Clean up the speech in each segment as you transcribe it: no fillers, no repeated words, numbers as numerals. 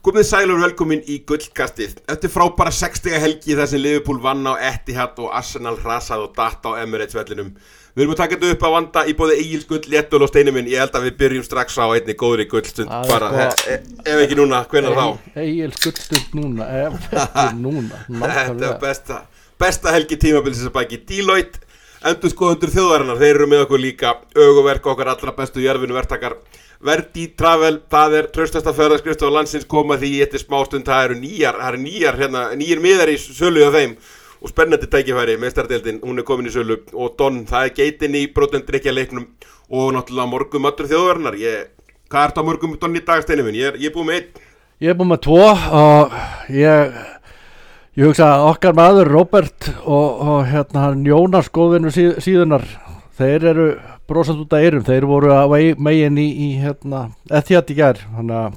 Komið sæl og velkomin í gullkastið. Eftir frábæra 60 helgi þar sem Liverpool vann á Etihad og Arsenal hrasað og datt á Emirates vellinum. Við erum að taka þetta upp að vanda í bóði Egils gull, Léttul og Steini minn. Ég held að við byrjum strax á einni góðri gullstund. Bara, ef ekki núna, hvenær þá? Egils gullstund núna, ef ekki núna. Þetta er besta helgi tímabilsins að baki. Deloitte, endurskoðendur þjóðarinnar, þeir eru með okkur líka. Öguverk okkar allra bestu jörfinu verktakar. Verdi Travel, það er traustasta ferðaskrifstofa landsins, koma því eftir smástund. Það eru nýjar miðar í sölu á þeim og spennandi tækifæri. Meistaradeildin, hún er komin í sölu og Don, það er geitin í brotendrykkja leiknum og náttúrulega morgum allur þjóðarinnar. Hvað ert á morgum Don í dag, Steini minn? Ég er búið með einn. Ég er búið með 2 og ég hugsa að okkar maður Robert og hann Jónas góðvinur síðunar, þeir eru brosand út af eyrum, þeir voru að megin í Etihad í gær, þannig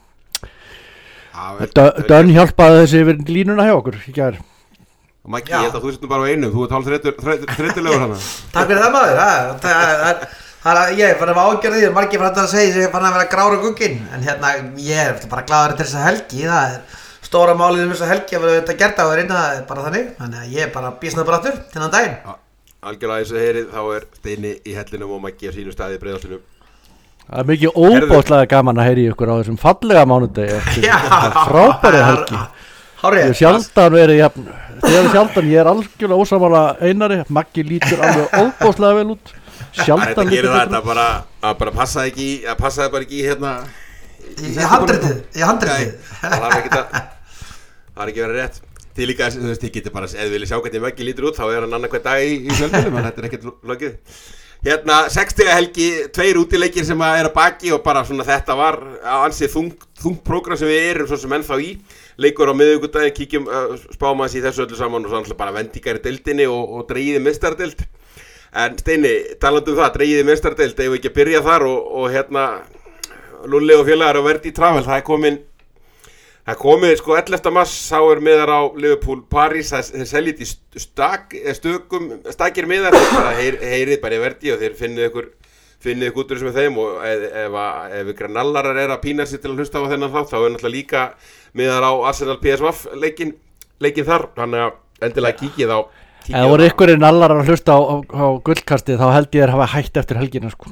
að Dönn hjálpaði þessi yfir línuna hjá okkur í gær. Og Maggi, ég held að þú sittum bara á einum, þú ert hálf þreytulegur hana. Takk fyrir það maður, ég fann að ágjörði því, margir fann að segja ég fann að vera grára gugginn, en ég er bara gladur til þessa helgi, það er stóra málið þessa helgi að vera þetta gert á það er bara þannig að ég er bara býsnað bara aftur til þann daginn. Algjörlega eins og heyrið, þá er Steini í hellinum og Maggi á sínu staði í Breiðholtinu. Það er mikið óbóðslega gaman að heyri ykkur á þessum fallega mánudegi frábæri helgi. Ég er sjaldan ég er algjörlega ósamála Einari, Maggi lítur alveg óbóðslega vel út. Sjaldan lítur þetta bara passaði bara ekki í handritið. Það er ekki verið rétt. Þið líka, þú veist, ég geti bara, ef þið viljið sjá hvernig Maggi lítur út, þá er hann annað hver dag í fjölmjölum, en þetta er ekkert lokið. 60 helgi, 2 útileikir sem er að baki og bara svona þetta var ansið þungt prógram sem við erum svo sem ennþá í. Leikur á miðvikudaginn, kíkjum, spáum aðeins í þessu öllu saman og svo alltaf bara vendingar í deildinni og dregiði meistaradeild. En Steini, talandi það, dregiði meistaradeild, ef við ekki að byrja þar og Lulli og félagar á Verdi Travel, það er komið sko 11. mars, þá er miðar á Liverpool Paris, þeir seljið í stakir miðar, það heyrið bara í Verdi og þeir finnið ykkur út úr þessu með þeim og ef ykkur nallarar er að pína sér til að hlusta á þennan þá er náttúrulega líka miðar á Arsenal PSV leikin þar, þannig að endilega kíkið á. Ef það voru ykkur nallarar að hlusta á gullkastið þá held ég að hafa hætt eftir helgina sko.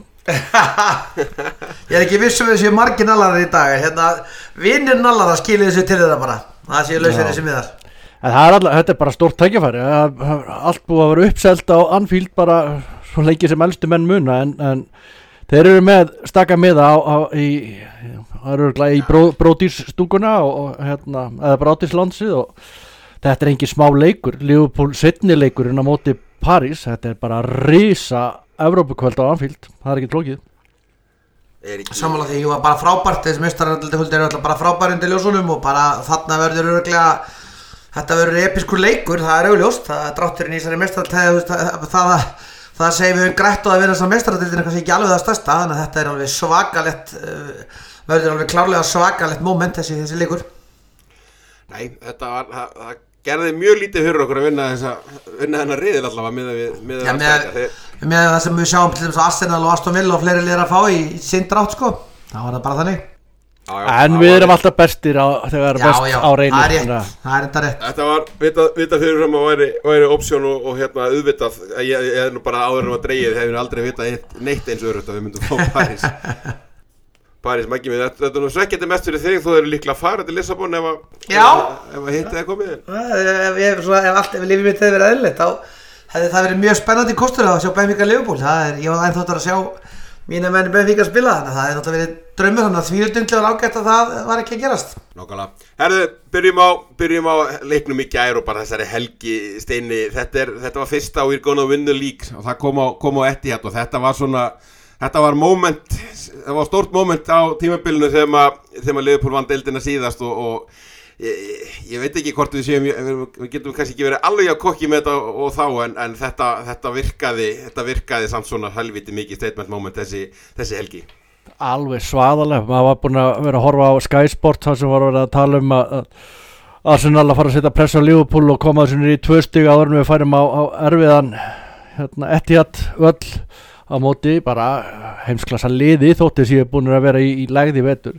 Ég er ekki viss um þessi margir nallarar í dag, vinnir nallarar skilja þessu til þetta bara, það séu lausir þessi miðar. En þetta er bara stórt tækifæri, allt búið að vera uppselt á Anfield bara svo lengi sem elstu menn muna, en þeir eru með staka miða í Bródísstúkuna eða Bródíslandsið og þetta er engin smá leikur, Liverpool seinni leikurinn á móti París, þetta er bara risa Evrópukvöld á Anfield, það er ekki flókið. Sammála því, var bara frábært, þessi meistaradeildakvöld eru alltaf bara frábær undir ljósunum og bara þarna verður örugglega, þetta verður episkur leikur, það er augljóst, það er drátturinn í þessari meistaradeildinni, það segir við grætt og að vera þessar meistaradeildinni kannski ekki alveg það stærsta, þannig að þetta er alveg svakalegt, verður alveg klárlega svakalegt moment þessi leikur. Nei, það gerði mjög lítið fyrir okkur að vinna þennan riðil allavega með það sem við sjáum til þess að Arsenal og Aston Villa og fleiri liðar að fá í sinn drátt sko, það var það bara þannig. En við erum alltaf bestir þegar best á reynir. Það er þetta rétt. Þetta var vitað fyrir fram að væri option og auðvitað, ég er nú bara áður að dreigið, hefur aldrei vitað neitt eins öðrugt að við myndum fá París, Maggi minn, þetta er nú svekkjandi mest fyrir þig, þú eru líklega að fara til Lissabon ef hittið er komið inn. Ef lífið mitt hefði verið eðlilegt, þá hefði það verið mjög spennandi kostur að sjá Benfica Liverpool. Ég var ennþáttur að sjá mína menn Benfica spila, þannig að það hefði náttúrulega verið draumur, þannig að þvíldundlega ágætt að það var ekki að gerast. Nákvæmlega. Herðu, byrjum á leiknum í gær og bara þessari helgi, Steini, þetta var fyrsta og we're gonna win the league og það kom á Etihad og þetta var moment, það var stórt moment á tímabilinu þegar Liverpool vann deildina síðast og ég veit ekki hvort við getum kannski ekki verið alveg að kokki með þetta og þá en þetta virkaði samt svona helviti mikið statement moment þessi helgi. Alveg svaðalega, maður var búin að vera að horfa á Sky Sport þar sem var verið að tala um að Arsenal að fara að setja press á Liverpool og koma þessu niður í 2 stig áður en við færum á erfiðan Etihad á móti bara heimsklassa liði þótt þessi búin að vera í lægði vetur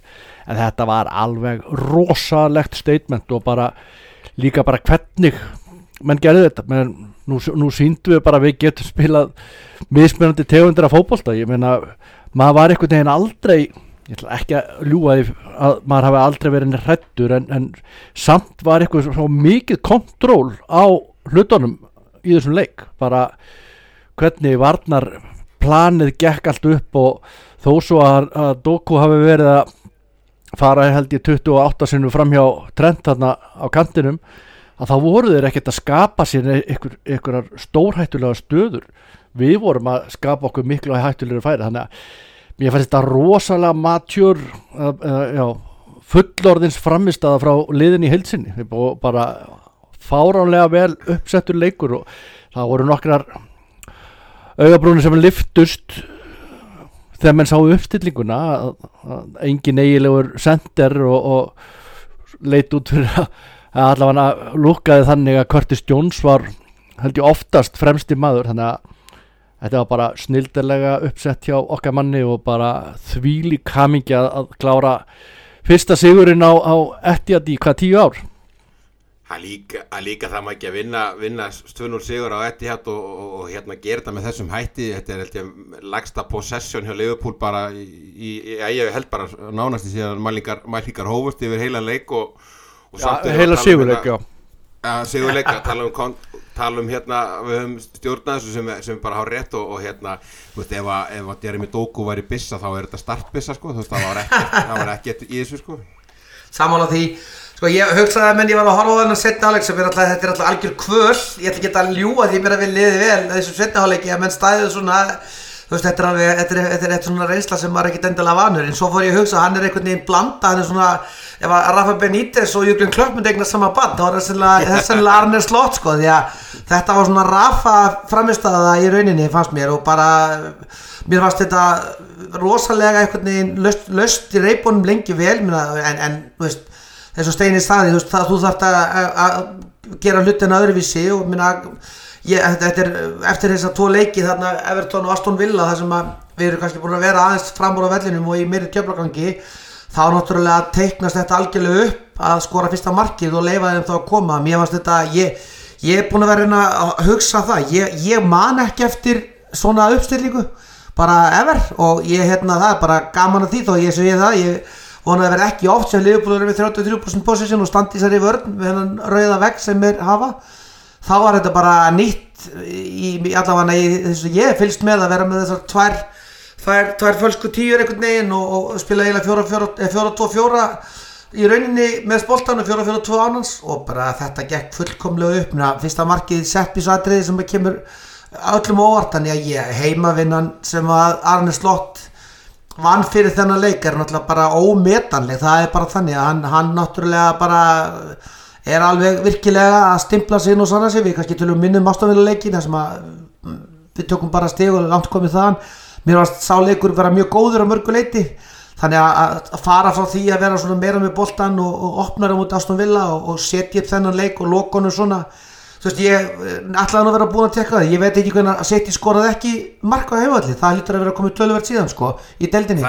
en þetta var alveg rosalegt statement og líka hvernig menn gerði þetta, nú sýndum við við getum spilað mismunandi tegundir af fótbolta, ég meina maður var einhvern veginn aldrei, ég ætla ekki að ljúga því að maður hafi aldrei verið hræddur en samt var eitthvað svo mikið kontról á hlutunum í þessum leik, hvernig varnar planið gekk allt upp og þó svo að Doku hafi verið að fara held ég 28 sinnum framhjá Trent þarna á kantinum, að þá voru þeir ekkert að skapa sér einhverjar stórhættulega stöður. Við vorum að skapa okkur miklu hættulegri færi, þannig að mér fannst þetta rosalega matjur, fullorðins frammistaða frá liðin í heild sinni, bara fáránlega vel uppsettur leikur og það voru nokkrar augabrúnir sem lyftust þegar menn sáu uppstillinguna að engin eiginlegur sender og leit út fyrir að allavega lúkkaði þannig að Curtis Jones var held ég oftast fremsti maður, þannig að þetta var bara snildarlega uppsett hjá okkar manni og þvílík hamingja að klára fyrsta sigurinn á Etihad í 10 ár. Að líka það maður ekki að vinna 2-0 sigur á Etihad og gera þetta með þessum hætti. Þetta held ég lægsta possession hjá Liverpool ég held nánast í síðan mælingar hófust yfir heila leik og heila sigurleik, sigurleik, tala um við höfum stjórnað þessu sem bara hafa rétt og þú veist, ef Jeremy Doku væri bissa þá þetta startbissa, sko, þú veist, það var ekkert í þessu, sko. Sammála því, sko, ég hugsaði að menn ég var að horfa á þennan seinni hálfleik sem þetta er alltaf algjör kvöl, ég ætla ekki að ljúga því mér að við liði vel þessum seinni hálfleiki að menn stæðu svona, þú veist, þetta er svona reynsla sem maður ekkert endilega vanur, en svo fór ég að hugsa, hann er einhvern veginn blanda, hann er svona, ef að Rafa Benítez og Jürgen Klopp myndi eignast sama barn, þá var það sennilega Arne Slot, sko, því að þetta var svona Rafa frammistaða í rauninni, fannst mér, og mér fannst þetta rosalega einhvern veginn laust í reipunum lengi vel, en þú veist, eins og Steini sagði, þú þarft að gera hlutina öðruvísi og þetta er eftir þess að 2 leiki þarna Everton og Aston Villa þar sem við erum kannski búin að vera aðeins fram úr á vellinum og í meiri djöflagangi, þá náttúrulega teiknast þetta algjörlega upp að skora fyrsta markið og leyfa þeim þá að koma. Mér fannst þetta, ég er búin að vera að hugsa það, ég man ekki eftir svona uppstillingu bara ever og það er bara gaman að því þó ég segi það, ég vonaði að vera ekki oft sem Liverpool er með 33% possession og standi sér í vörn með hennan rauða vegg sem þeir hafa. Þá var þetta bara nýtt í allavega í þessu ég fylgst með að vera með þessar tvær fölsku tíur einhvern veginn og spila eiginlega 4-2-4 í rauninni með boltan og 4-4-2 annars og bara þetta gekk fullkomlega upp. Fyrsta markið setpisatriði sem kemur öllum óvart, þannig að heimavinnan sem að Arne Slot vann fyrir þennan leik er náttúrulega bara ómetanleg. Það er bara þannig að hann náttúrulega bara er alveg virkilega að stimpla sig inn og sanna sig. Við kannski tölum minnum ástofnileikin þar sem að við tökum bara stig og langt komið þaðan. Mér varst sá leikur vera mjög góður á mörgu leiti, þannig að fara frá því að vera svona meira með boltan og opnara út Aston Villa og setja upp þennan leik og lokonum svona, þú veist, ég ætlaði að vera búin að tekka það. Ég veit ekki hvernig að City skoraði ekki mark á heimavelli, það hlýtur að vera komið töluvert síðan, sko, í deildinni.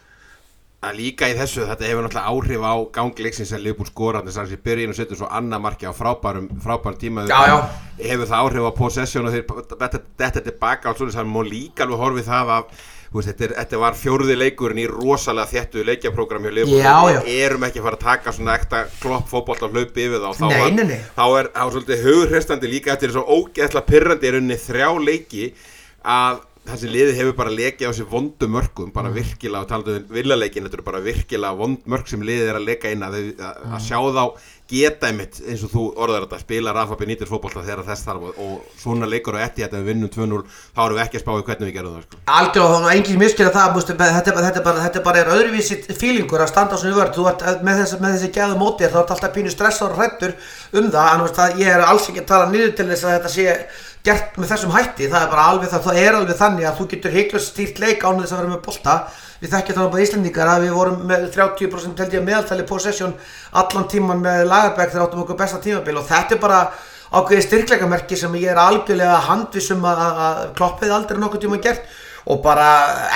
Það líka í þessu, þetta hefur náttúrulega áhrif á gangleiksins að Liverpool skora þess að byrja inn og setja svo annað marki á frábærum tíma. Hefur það áhrif á possession og þeir þetta tilbaka og svona, það má líka alveg horfið það að þetta var 4. leikurinn í rosalega þéttu leikjaprógram hjá Liverpool. Við erum ekki að fara að taka svona ekta klopp fótbolta og hlaupi yfir þá. Þá er svolítið hughrestandi líka eftir þess að ógeðslega pirrandi er unni 3 leiki að þessi liði hefur bara lekið á sér vondu mörkum, bara virkilega, og talandi um villaleikin, þetta eru bara virkilega vond mörk sem liðið er að leka inn að sjá þá geta einmitt, eins og þú orðar þetta, spila Rafa Benítez fótbolta þegar þess þarf og svona leikur á Etihad, ef við vinnum 2-0 þá erum við ekki að spá í hvernig við gerum það, sko. Algjörlega, og enginn miskilja það, þetta bara er öðruvísi fílingur að standa á svona vörð. Þú ert með þessi gæðu móti, þá ert alltaf pínu stressaður og hræddur það, ég er alls ekki að tala niður til þess að þetta sé gert með þessum hætti. Það er bara alveg þannig að þú getur hiklaust stýrt leik án þess að vera með bolta. Við þekkjum þannig bara Íslendingar að við vorum með 30% held ég meðaltali possession allan tíman með Lagerbäck þegar áttum okkur besta tímabil, og þetta er bara ákveðið styrkleikamerki sem ég er algjörlega handviss að Klopp hefði aldrei nokkuð tíma gert. og bara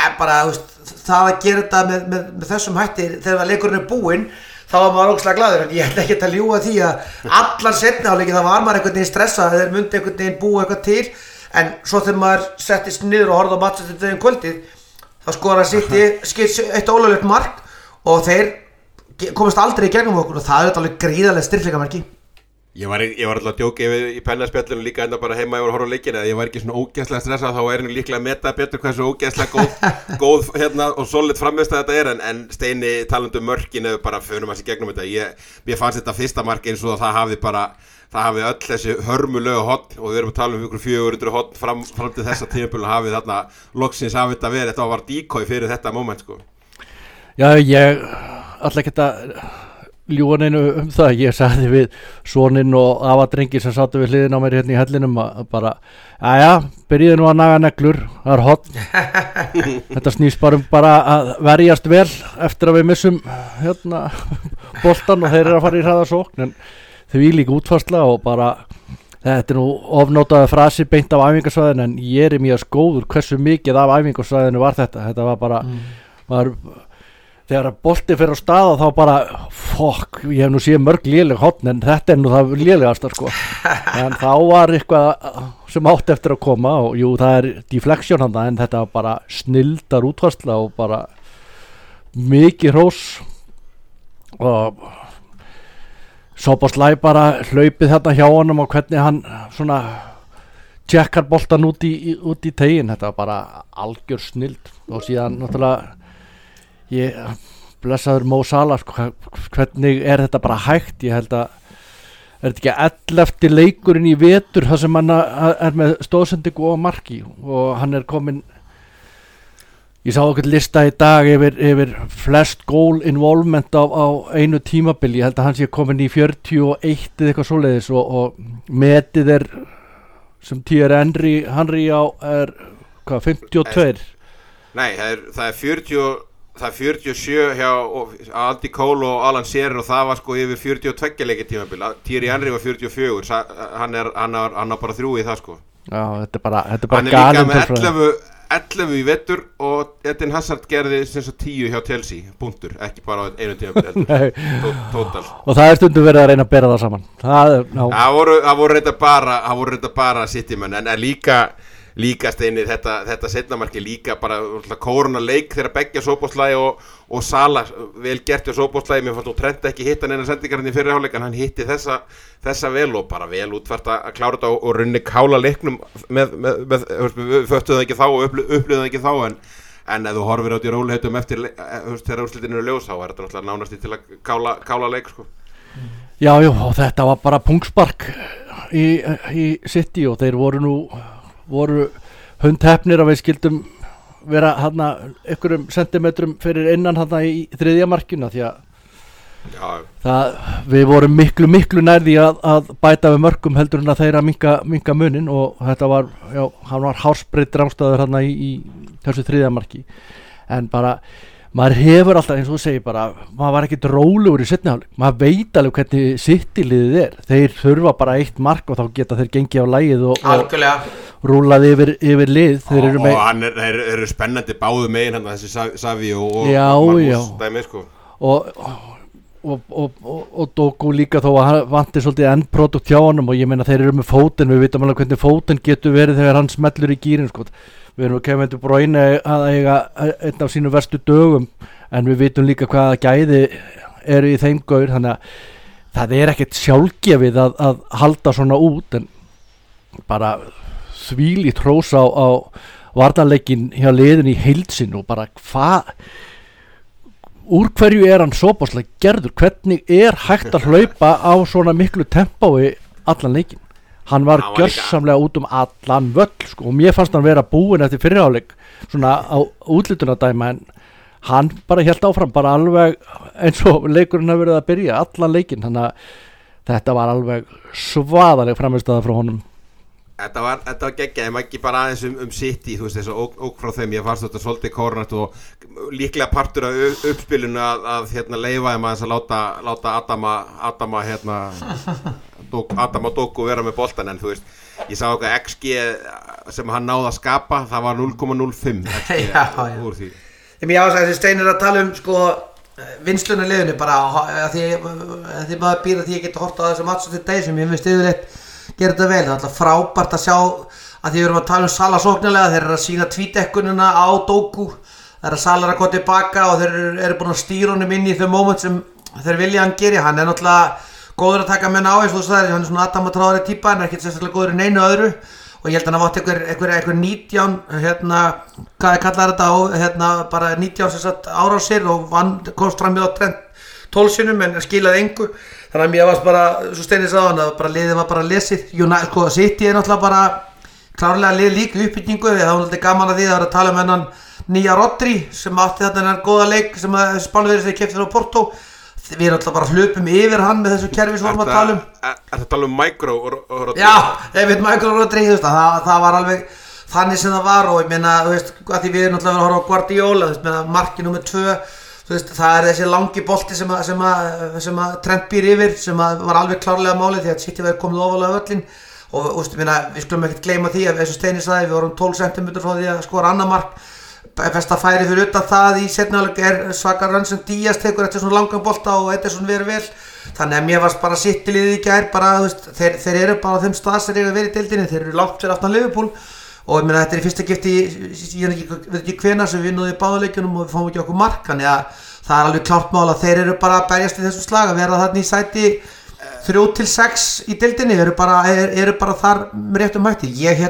það að gera þetta með þessum hætti þegar leikurinn búinn, þá var maður ógeðslega glaður. En ég ætla ekki að ljúga því að allan seinni hálfleiki þá var maður einhvern veginn stressað, þeir myndi einhvern veginn búa eitthvað til, en svo þegar maður settist niður og horfði á matchinn kvöldið, þá skoraði City eitt ólöglegt mark og þeir komast aldrei í gegnum okkur og það er alveg gríðarlega styrkleikamerki. Ég var alltaf að djóka í pennaspjallinu líka enda bara heima yfir að horfa á leikina, ég var ekki svona ógeðslega stressað, þá er henni líklega að meta betur hversu ógeðslega góð og solid frammeðstæð þetta en Steini talandi mörkin eða bara fyrir maður sér gegnum þetta. Mér fannst þetta fyrsta mark eins og það hafi öll þessi hörmulegu hotn og við erum að tala ykkur 400 hotn fram til þessa tímabil og hafi þarna loksins hafi þetta verið, þetta var decoy fyrir þetta moment sko. Já, ég ætla ekki að ljúga neinu það, ég sagði við soninn og afadrengi sem sátu við hliðin á mér hérna í hellinum að bara, byrjiði nú að naga neglur, það er hotn. Þetta snýst bara að verjast vel eftir að við missum boltan og þeir eru að fara í hraðasókn, en því líka útfærsla og bara þetta nú ofnótaði frasi beint af æfingarsvæðinu, en ég er mjög góður hversu mikið af æfingarsvæðinu var þetta var bara þegar bolti fyrir á stað og þá bara ég hef nú séð mörg léleg hotn en þetta er nú það lélegasta sko. En þá var eitthvað sem átti eftir að koma og jú það er deflection handa, en þetta var bara snildar útfærsla og bara mikið hrós og Szoboszlai bara hlaupið þetta hjá honum og hvernig hann svona tjekkar boltan út í tegin, þetta var bara algjör snild. Og síðan náttúrulega ég blessaður Mo Salah sko, hvernig er þetta bara hægt, ég held að er þetta ekki 11. leikurinn í vetur þar sem hann er með stóðsendingu og marki og hann er komin, ég sá okkur lista í dag yfir flest goal involvement á einu tímabili, ég held að hann sé komin í 41 eða eitthvað svoleiðis og metið er sem Thierry Henry á er hvað, 52? Nei, það er 40 það er 47 hjá Andy Cole og Alan Shearer og það var sko yfir 42 leikir tímabil. Thierry Henry var 44, hann á bara 3 í það sko. Já, þetta er bara hann er líka með 11 í vetur og Eden Hazard gerði sem svo 10 hjá Chelsea, punktur, ekki bara einu tímabil total. Og það er stundum verið að reyna að bera það saman. Það voru reynda bara Citymenn, en líka Steini þetta seinnamarki líka bara kóruna leik þegar beggja Szoboszlai og Salah vel gert hjá Szoboszlai, mér fannst nú Trent ekki hitta neina sendingarinn í fyrri hálfleik en hann hitti þessa vel og bara vel útfært að klára þetta og runni kála leiknum með við föttuðum ekki þá og upplöðum ekki þá en ef þú horfir át í róliheitum eftir þegar úrslitinu eru ljós þá er þetta náttúrulega nánast til að kála leik sko. Já, og þetta var bara pungspark í City og þeir voru hundhefnir að við skildum vera hérna einhverjum sentimetrum fyrir innan hérna í þriðja markinu því að við vorum miklu nærði að bæta við mörkum heldur en að þeirra minka munin og þetta var, hann var hásbreytt rámstæður hérna í þessu þriðja marki en bara maður hefur alltaf eins og þú segir bara maður var ekkert rólegur í seinni hálfleik, maður veit alveg hvernig City-liðið þeir þurfa bara 1 mark og þá geta þeir gengið á lagið og rúlaði yfir lið þeir eru spennandi báðu megin hann þessi Savi og Marcus dæmi sko og Doku líka þó að hann vanti svolítið endprodukt hjá honum og ég meina þeir eru með fótinn, við vitum alveg hvernig fótinn getur verið þegar hann smellur í gírinn sko. Við erum Kevin De Bruyne að eiga einn af sínum verstu dögum en við vitum líka hvaða gæði eru í þeim gaur þannig að það er ekkert sjálfgefið að halda svona út en bara þvílíkt hrós á varnarleikin hjá liðin í heild sinn og bara úr hverju er hann Szoboszlai gerður, hvernig er hægt að hlaupa á svona miklu tempói allan leikin. Hann var gjörsamlega út allan völl sko, og mér fannst hann vera búinn eftir fyrri hálfleik svona á útlitunardæma en hann bara hélt áfram bara alveg eins og leikurinn hafi verið að byrja allan leikinn, þannig að þetta var alveg svaðaleg frammistaða frá honum. Þetta var geggjað, ekki bara aðeins City, þú veist, þess að ók frá þeim, ég fannst þetta svolítið kórnætt og líklega partur af uppspilinu að leyfa þeim aðeins að láta Adama Adama Doku vera með boltan, en þú veist, ég sá eitthvað XG sem hann náði að skapa, það var 0,05 XG úr því. Ég ástæði þessi Steinir að tala sko, vinsluna liðinu bara, því maður býr að því ég geti hort á þessu match of the day sem ég finnst yfirleitt gera þetta vel, það er alltaf frábært að sjá að því við erum að tala Salah sóknarlega, þeir eru að sína tvítekkunina á Doku, þeir eru að Salah að koma tilbaka og þeir eru búin að stýra honum inn í þau moment sem þeir vilja hann geri, hann er náttúrulega góður að taka menn á eins og þú sagðir, hann er svona Adama Traoré típa, hann er ekkert sérstaklega góður í neinu öðru og ég held að hann átti einhver 19, hvað kallar þetta, bara 19 árásir og komst fram með á Trent 12 sinnum en skilaði engu. Þannig að mér varst bara, svo Steinir sagði hann, að bara liðið var bara lesið. Sko, City er náttúrulega bara klárlega lið líka uppbyggingu. Það var náttúrulega gaman að því að tala um hennan nýja Rodri sem átti þetta góða leik sem Spánverðir þegar keypti á Porto. Við erum náttúrulega bara hlupum yfir hann með þessu kerfi sem vorum að tala um. Er það tala um Micro Rodri? Já, ég veit Micro Rodri, þú veist, það var alveg þannig sem það var og ég meina, þú veist, að því við erum náttúrulega að horfa á Guardiola, þú veist, meina marki númer 2. Þú veist, það er þessi langi bolti sem að Trent býr yfir sem var alveg klárlega málið því að City verið komið ofalega völlin og við skulum ekkert gleyma því að eins og Steini sagði við vorum 12 cm frá því að skora annað mark besta færi fyrir utan það í seinni hálfleik er svaka rönn sem Díaz tekur eftir svona langan bolta og Ederson verið vel þannig að mér varst bara City liðið í gær bara þú veist, þeir eru bara á þeim stað sem eru verið í deildinni, þeir eru langt fyrir aftan Liverpool og ég meina þetta er í fyrsta skipti ég veit ekki hvenær sem við náðum í báðuleikjunum og við fáum ekki okkur mark þannig að það er alveg klárt mál að þeir eru bara að berjast í þessum slag að vera þarna í sæti 3-6 í deildinni eru bara þar með réttum hætti ég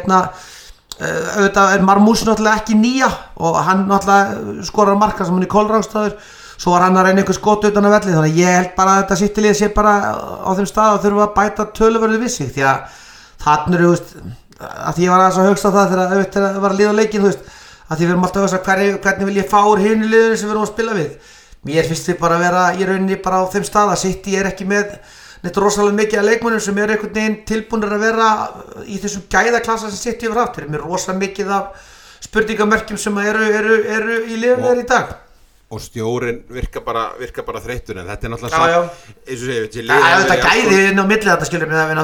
auðvitað er Marmús náttúrulega ekki nýja og hann náttúrulega skorar marka sem hann í Kolrángstaður svo var hann að reyna einhver skot utan af velli þannig að ég held bara að þetta City-lið sé bara á þeim stað og þurfa að bæta töluverðu við sig því að þarna eru að því ég var aðeins að hugsa það þegar það var að líða leikin að því við erum alltaf að hugsa hvernig vil ég fá úr hinu liðinu sem við erum að spila við mér finnst við bara að vera í rauninni bara á þeim stað að City er ekki með neitt rosalega mikið af leikmönnum sem eru einhvern veginn tilbúnir að vera í þessum gæðaklassa sem City hefur haft þeir eru með rosalega mikið af spurningamerkjum sem eru í liðinu í dag og stjórinn virka bara þreyttur en þetta er náttúrulega eins og segir þetta gæði inn á milli þetta skilur mig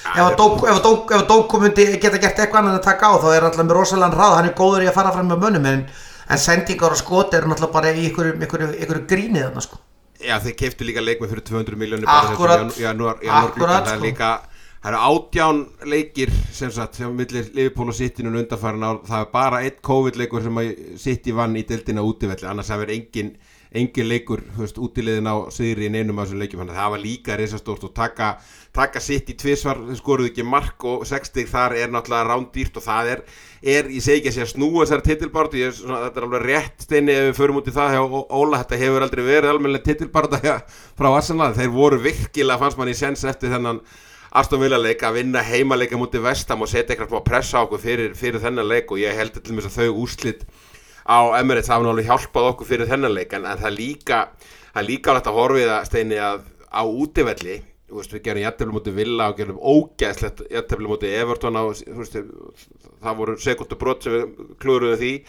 ef Doku myndi geta gert eitthvað annað að taka á þá er alltaf með rosalega hrað hann er góður í að fara fram með mönnum en sendingar og skot eru náttúrulega bara í einhverju gríni þarna sko Já þeir keyptu líka leikmenn fyrir 200 milljónir bara það er líka það eru 18 leikir sem milli Liverpool og City nú undanfarin ár það er bara einn COVID-leikur sem City vann í deildina útivelli annars það verður engin leikur útileiðin á sigri í neinum af þessum leikjum þannig að það var líka risastórt og taka City tvisvar skoruðu ekki mark og 6 stig þar er náttúrulega rándýrt og það er ég segi ekki að sé að snúa þessari titilbaráttu þetta er alveg rétt Steini ef við förum út í það hjá Óla þetta hefur aldrei verið almennileg titilbaráttu frá Arsenal þeir voru virkilega fannst mann í sens eftir þennan Aston Villa leik að vinna heimaleika múti West Ham og setja eitthvað að pressa á okkur fyrir þennan leik og ég held til þess að þau úrslit á Emirates hafa náttúrulega hjálpað okkur fyrir þennan leik en það er líka alveg að horfa í það Steini að á útivelli við gerum jafntefli múti Villa og gerum ógeðslegt jafntefli múti Everton á það voru sekúndubrot sem við klúðruðum því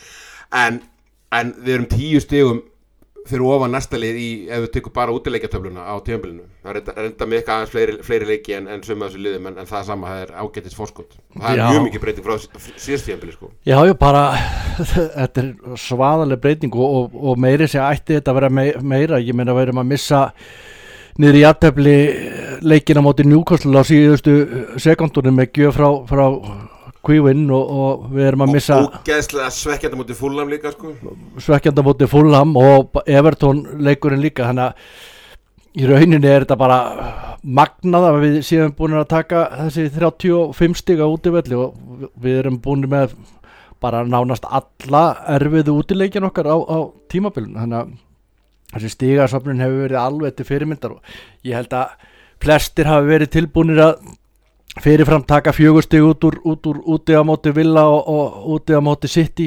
en við erum 10 stigum fyrir ofan næsta lið ef við tökum bara útileikjatöfluna á tímabilinu það er enda með eitthvað aðeins fleiri leiki en suma þessu liðum en það sama það er ágætis forskot það er mjög mikið breyting frá síðast tímabili sko. Já bara þetta er svaðaleg breyting og meiri sem ætti þetta að vera meira ég meina við erum að missa niður í jafntefli leikina móti Newcastle á síðustu sekúndunum með gjöf frá Queen og við erum að missa ógeðslega svekkjandi móti Fulham líka sko svekkjandi móti Fulham og Everton leikurinn líka þannig að í rauninni er þetta bara magnað að við séum búin að taka þessi 35 stig á útivelli og við erum búin með bara nánast alla erfiðu útileikjan okkar á tímabilinu þannig að þessi stigasöfnun hefur verið alveg til fyrirmyndar og ég held að flestir hafi verið tilbúnir að fyrirfram taka 4 stig út úr úti á móti Villa og úti á móti City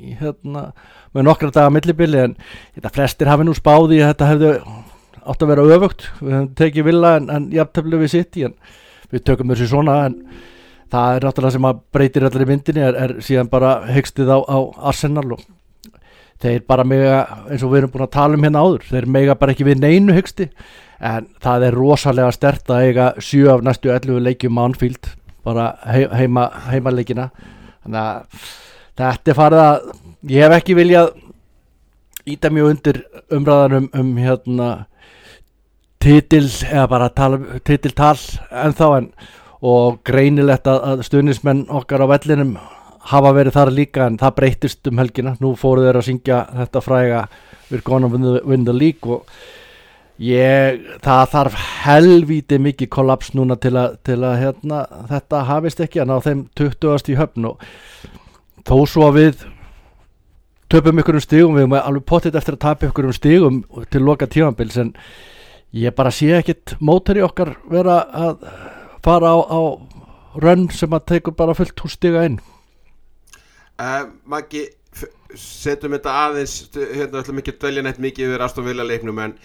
með nokkra daga millibili en þetta flestir hafi nú spáð í að þetta hefði átt að vera öfugt við hefum tekið Villa en jafntefli við City en við tökum þessi svona það náttúrulega sem að breytir allir í myndinni er síðan bara hikstið á Arsenal og þeir bara mega, eins og við erum búin að tala hérna áður, þeir mega bara ekki við neinu hiksti, en það rosalega sterkt að eiga 7 af næstu 11 leikjum Anfield, bara heimaleikina, þannig að þetta farið að, ég hef ekki viljað íta mjög undir umræðan hérna titil eða bara titiltal ennþá og greinilegt að stuðningsmenn okkar á vellinum hafa verið þar líka, en það breytist helgina. Nú fóru þeir að syngja þetta fræga We're gonna win the league og það þarf helvíti mikið kollaps núna til að hérna, þetta hafist ekki að ná þeim 20. í höfn og þó svo að við töpum ykkur stigum, við erum alveg pottitt eftir að tapa ykkur stigum til loka tímabils, en ég bara sé ekkit mótari okkar vera að fara á rönn sem að tekur bara fullt hús stiga inn. Maggi, setjum þetta aðeins, hérna ætlum ekki að dvelja neitt mikið yfir Aston Villa leiknum, en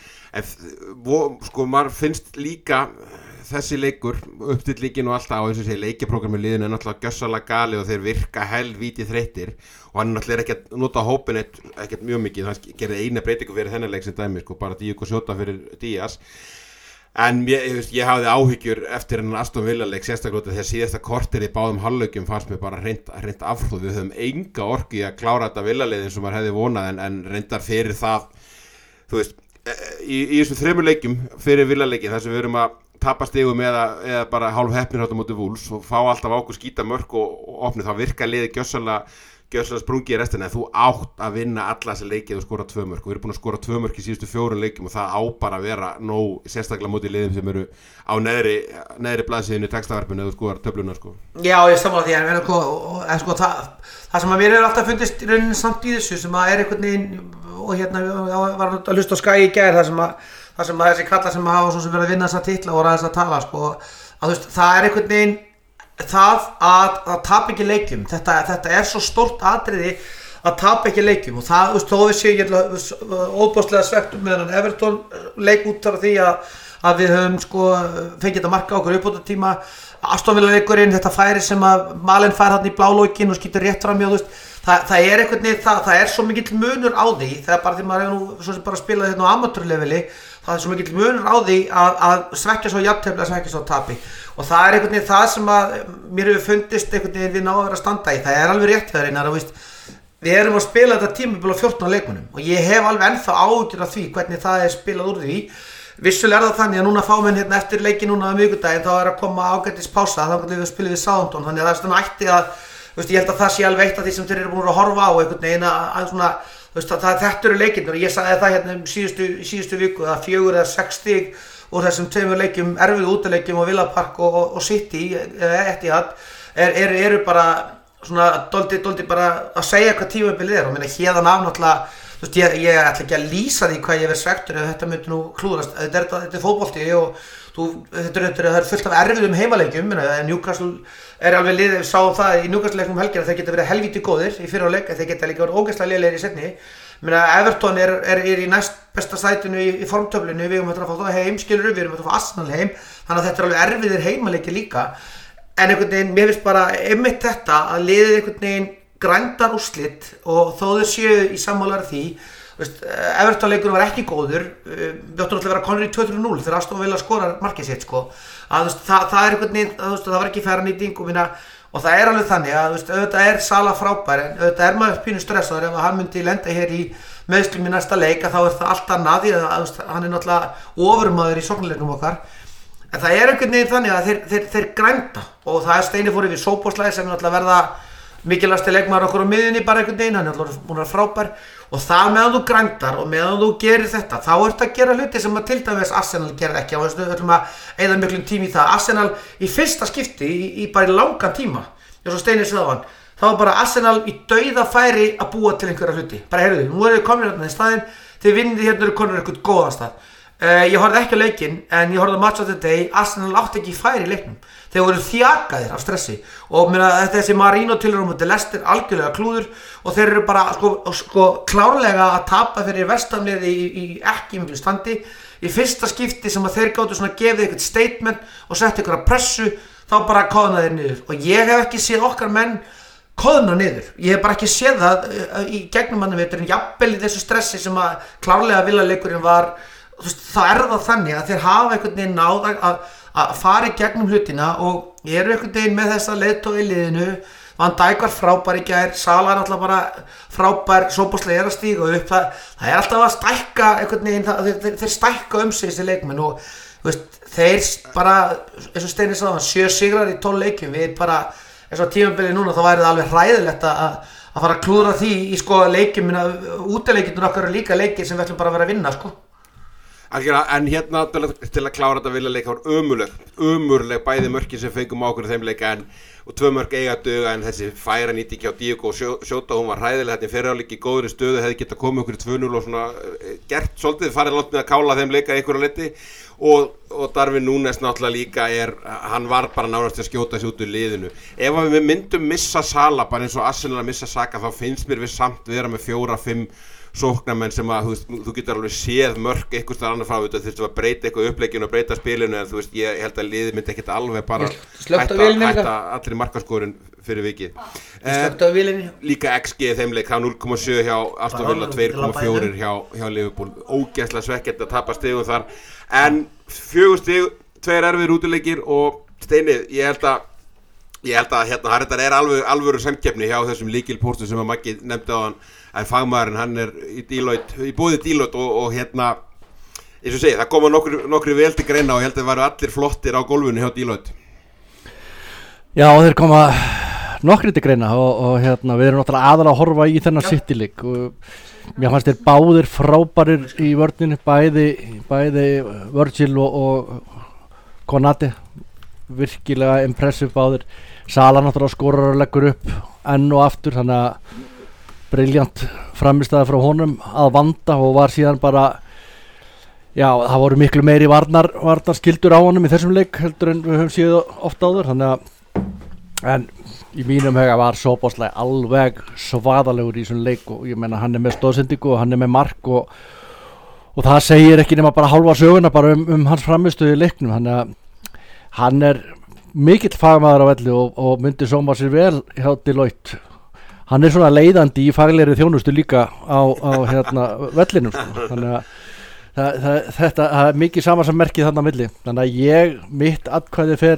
sko maður finnst líka þessi leikur, uppstillíkin og alltaf, og eins og sé leikjaprógrammi liðinu er náttúrulega gjössalega gali og þeir virka helvíti þreyttir og hann náttúrulega ekki að nota hópin ekkert mjög mikið, hann gerði eina breytingu fyrir þennan leik sem dæmi, sko, bara Diogo Jota fyrir Díaz, en ég hafði áhyggjur eftir hennan Aston Villa leik, sérstaklega þegar síðasta korter í báðum hálfleikjum fannst mér bara reynt afhróð, við höfum enga orku í að klára þetta Villa leið eins og maður hefði vonað, en reyndar fyrir það, þú veist, í þessum 3 leikjum fyrir Villa leikin þar sem við erum að tapa stigum eða bara hálf heppnir á móti Wolves og fá alltaf ákveð skýta mörk og opni, þá virka liði gjössalega sprungi í restina, en þú átt að vinna alla þessi leiki og skora 2 mörk og við erum búin að skora 2 mörk í síðustu 4 leikjum og það á bara að vera nóg, sérstaklega móti liðum sem eru á neðri blaðsíðinu textaverfinu eða skoðar töfluna, sko. Já, ég sammála því, en sko það sem að mér hefur alltaf fundist í rauninni samt í þessu sem að einhvern veginn, og hérna var að hlusta á Sky í gær þar sem að þessi kallar sem hafa svo sem verið að vinna þessa titla og ræðast að tala, sko, að þú veist, það einhvern veginn það að tapa ekki leikjum, þetta svo stórt atriði að tapa ekki leikjum og það, þú veist, þó við séum óbáslega svektum með hann Everton leik út þar því að við höfum, sko, fengið þetta marka okkur uppbótartíma, Aston Villa leikurinn, þetta færi sem að Malen fær hann í blálókin og skýtur rétt fram hjá, þú veist, það einhvern veginn, það svo mikill munur á því, þegar bara því maður hefur nú svo sem bara spilað hérna á amatörleveli, það svo mikill munur á því að svekkja svo jafntefli að svekkja svo tapi og það einhvern veginn það sem að mér hefur fundist einhvern veginn við ná að vera að standa í, það alveg rétt þegar einar, við erum að spila þetta tímabil á 14 leikmunum og ég hef alveg ennþá áhyggjur af því hvernig það spilað úr því, vissulega það þannig að núna fá menn hérna eftir leiki núna á miðvikudaginn þá að koma ágætis pása, þá við spilum við Southampton, þannig að það ætti að, ég held að það sé alveg eitt af því sem þeir eru búin að horfa á einhvern veginn að svona, þetta eru leikirnir og ég sagði það hérna síðustu viku að 4 eða 6 stig úr þessum 2 leikjum, erfiðu útileikjum og Villa Park og City Etihad eru bara svona dálítið bara að segja hvað tímabilið og minna héðan af náttúrulega, ég ætla ekki að lýsa því hvað ég verið svektur ef þetta myndi nú klúðrast, þetta fótbolti og þetta er fullt af erfiðum heimaleikjum, Newcastle alveg liðið, við sáum það í Newcastle leiknum helgina, þeir geta verið helvíti góðir í fyrra leik, þeir geta líka verið ógeðslega lélegir í seinni, Everton er í næst besta sætinu í formtöflinu, við höfum að fá það heim, skilur við höfum að fá Arsenal heim, þannig að þetta alveg erfiðir heimaleiki líka, en einhvern veginn, mér finnst bara einmitt þetta að liðið einhvern veginn grændar úrslit og þó þeir séu í sammálar því, Everton leikurinn var ekki góður, við áttum að vera konur í 2-0 þegar Aston Villa skorar markið sitt, sko, að það einhvern veginn, það var ekki færa nýting og það alveg þannig að auðvitað Salah frábær, en auðvitað maður pínu stressaður ef hann myndi lenda hér í meiðslum í næsta leik, að þá það allt annað því að hann náttúrulega ofurmaður í sóknarleiknum okkar, en það einhvern veginn þannig að þeir grænda og það Steini fór yfir Sóboslæði sem náttúrulega verða mikilvægasti leikmaður okkur á miðjunni bara einhvern veginn, hann náttúrulega búin að frábær og það meðan þú grændar og meðan þú gerir þetta, þá ertu að gera hluti sem að til dæmis Arsenal gerði ekki, og við ætlum að eyða miklum tíma í það, Arsenal í fyrsta skipti í bara langan tíma, eins og Steini sagði á hann, þá var bara Arsenal í dauða færi að búa til einhverja hluti, bara heyrðu, nú eru þið komin hérna í staðinn, þið vinnið hérna eru konur eitthvað góðan stað. Ég horfði ekki á leikinn, en ég horfði á Match of the Day, Arsenal átti ekki færi í leiknum, þeir voru þjakaðir af stressi og þessi Marino tilraun mútið Leicester algjörlega klúður og þeir eru bara sko klárlega að tapa fyrir vestamliði í ekki miklu standi, í fyrsta skipti sem að þeir gátu svona gefið eitthvað statement og sett eitthvað pressu, þá bara koðna þeir niður og ég hef ekki séð okkar menn koðna niður, ég hef bara ekki séð það í gegnum mannaveturinn, jafnvel í þessu stressi sem að klárlega villaleikurinn var, þá það þannig að þeir hafa einhvern veginn náð að fara í gegnum hlutina og eru einhvern veginn með þessa leiðtogi í liðinu. Van Dijk var frábær í gær, Salah náttúrulega bara frábær, Szoboszlai að stíga upp, það alltaf að stækka einhvern veginn, þeir stækka sig þessi leikmenn og þeir bara, eins og Steini sagði, 7 sigrar í 12 leikjum, við bara eins og tímabilið núna, þá væri það alveg hræðilegt að fara að klúðra því í leikjum, útileikirnir okkar eru líka leikir sem við ætlum bara að vera að vinna, En hérna til að klára þetta viljaleik var ömurleg bæði mörkin sem fengum á okkur í þeim leika og 2 mörk eiga að duga en þessi færa nýting hjá Diego Jota, hún var hræðileg þetta í fyrri hálfleik í góðri stöðu, hefði getað komið okkur í 2-0 og svona gert svolítið farið langt með að kála þeim leika einhverju leyti og Darwin Núñez náttúrulega líka hann var bara nánast að skjóta sig út úr liðinu. Ef við myndum missa Salah bara eins og Arsenal að missa Saka þá finnst mér við samt vera með 4-5 sóknarmenn sem að þú getur alveg séð mörk einhvers staðar annars frá þetta þurftu að breyta eitthvað upplegginu og breyta spilinu en ég held að liðið myndi ekkert alveg bara hætta allir markaskorun fyrir vikið. Líka XG þeim leik, það 0,7 hjá Aston Villa, 2,4 hjá Liverpool, ógeðslega svekkjandi að tapa stigum þar en 4 stig, 2 erfiðir útileikir og Steini, ég held að hérna Haraldar alvöru samkeppni hjá þessum lykilpóstum sem að Maggi nefndi á hann en fagmaðurinn hann í bóði Deloitte og hérna eins og segi, það koma nokkri vel til greina og ég held að það væru allir flottir á gólfinu hjá Deloitte. Já, þeir koma nokkri til greina og hérna við erum náttúrulega aðalega að horfa í þennan City-leik og mér fannst þeir báðir frábærir í vörninni, bæði Virgil og Konate, virkilega impressive báðir. Salah náttúrulega skorar og leggur upp enn og aftur, þannig að briljant framistæða frá honum að vanda og var síðan bara það voru miklu meiri varnarskyldur á honum í þessum leik heldur en við höfum séð oft áður en í mínum huga var Szoboszlai alveg svaðalegur í þessum leik og ég meina hann með stoðsendingu og hann með mark og það segir ekki nema bara hálfa söguna bara hans framistöðu í leiknum þannig að hann mikill fagmaður á velli og myndi sóma sér vel hjá Deloitte. Hann svona leiðandi í faglegri þjónustu líka á vellinum þannig að þetta mikið samansammerkið þarna á milli þannig að mitt atkvæði fer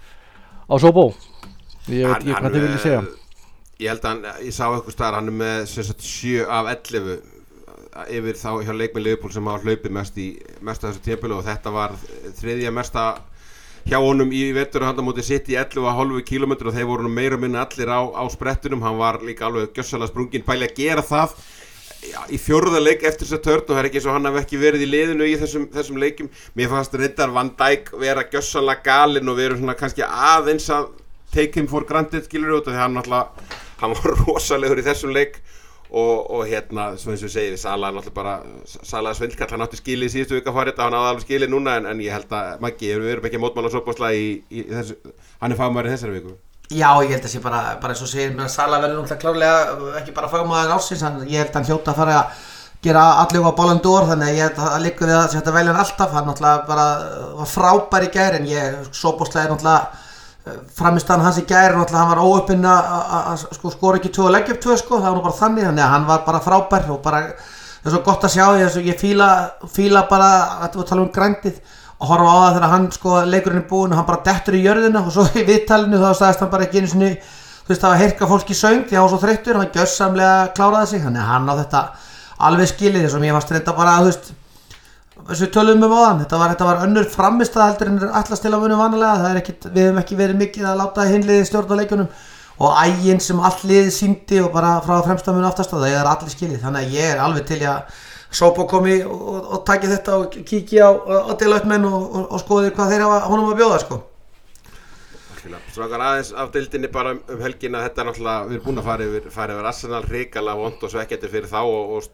á Sobo ég veit ekki hvað þið viljið segja. Ég held að ég sá eitthvað staðar hann með 7 af 11 yfir þá hjá leikmenn Liverpool sem hafa hlaupið mest þessu tímabili og þetta var 3. mesta hjá honum í vetur og hann móti City 11,5 km og þeir voru meira og minna allir á sprettunum, hann var líka alveg gjössalega sprunginn, bæli að gera það í 4. leik eftir þess að törn og það ekki eins og hann hafi ekki verið í liðinu í þessum leikjum. Mér fannst reyndar Van Dijk vera gjössalega galinn og verið svona kannski aðeins að take him for granted skilur út af því hann var rosalegur í þessum leik og hérna, svo eins og við segjum Salah náttúrulega bara Salah svindlkall, hann átti skilið í síðustu vika farið hann átti alveg skilið núna en ég held að Maggi, við erum ekki að mótmála Szoboszlai í þessu, hann fagmaður í þessari viku. Já, ég held að sé bara eins og segir Salah verður náttúrulega klárlega ekki bara fagmaður ársins, ég held að hann hljóta að fara að gera allir á Ballon d'Or þannig að ég held að liggur við að þetta velja hann alltaf, hann náttúrulega bara var frábær í gær en Szoboszlai náttúrulega framistæðan hans í gær náttúrulega hann var óöppinn að skora ekki 2 og leggja upp 2 það var nú bara þannig að hann var bara frábær og bara það er svo gott að sjá ég fíla bara að tala grændið og horfa á það þegar hann leikurinn búinn og hann bara dettur í jörðina og svo í viðtalinu þá sagðist hann bara ekki einu sinni það var heyrka fólk í söng því hann var svo þreyttur hann gjörsamlega kláraði sig þannig að hann á þetta alveg skilið þess að mér varst reynda bara þessu tölum áðan, þetta var önnur framistæða heldur en allast til að munum vanalega, við hefum ekki verið mikið að láta hinliðið stjórna leikjunum og æginn sem all liðið sýndi og bara frá fremsta mun aftast það allir skilið, þannig að ég alveg til að Sobo komi og taki þetta og kíki á Deloitte menn og skoði hvað þeir hafa honum að bjóða Strákar aðeins af deildinni bara helgina þetta náttúrulega, við erum búin að fara yfir Arsenal hrikalega vont og svekkjandi fyrir þá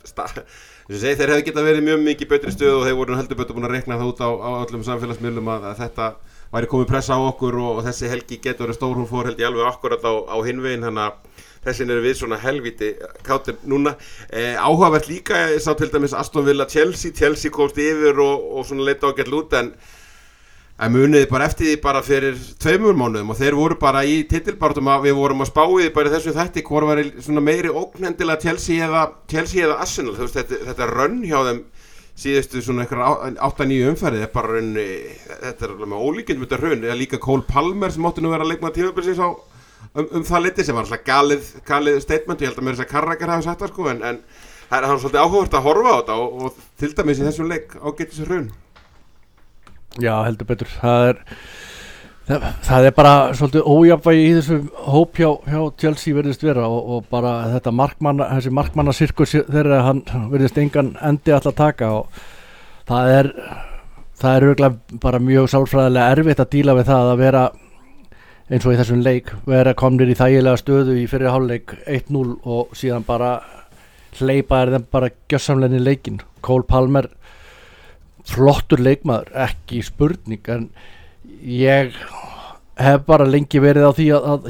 þeir hefði getað verið mjög mikið betri stöðu og þeir voru heldur betur búin að reikna það út á öllum samfélagsmiðlum að þetta væri komið pressa á okkur og þessi helgi getur verið stór, hún fór held ég alveg akkurat á hinvegin þannig að þessin eru við svona helvíti kátir núna. Áhugavert líka, ég sá til dæmis Aston Villa Chelsea komst yfir og svona leit ágætt út En muniði bara eftir því bara fyrir 2 mánuðum og þeir voru bara í titilbaráttum að við vorum að spá í því bara í þessum þætti hvor var svona meiri ógnendilega Chelsea eða Arsenal, þú veist, þetta rönn hjá þeim síðustu svona eitthvað 8-9 umferðið bara rönni, þetta alveg með ólíkjum þetta hrun, eða líka Cole Palmer sem átti nú vera leikmaður tímabilsins á það liti sem var alltaf galið statement, ég held að mér þess að Carragher hafi sagt það sko, en það er svolítið áhugavert að horfa á þetta og til dæmis í þessum leik ágætis hrun. Já, heldur betur. Það er bara svolítið ójafnvægi í þessum hóp hjá Chelsea virðist vera og bara þetta þessi markmannasirkus þeirra hann virðist engan endi alltaf taka og það er örugglega bara mjög sálfræðilega erfitt að díla við það að vera eins og í þessum leik, vera komnir í þægilega stöðu í fyrri hálfleik 1-0 og síðan bara hleypa þeim bara gjörsamlega í leikinn. Cole Palmer flottur leikmaður, ekki spurning, en ég hef bara lengi verið á því að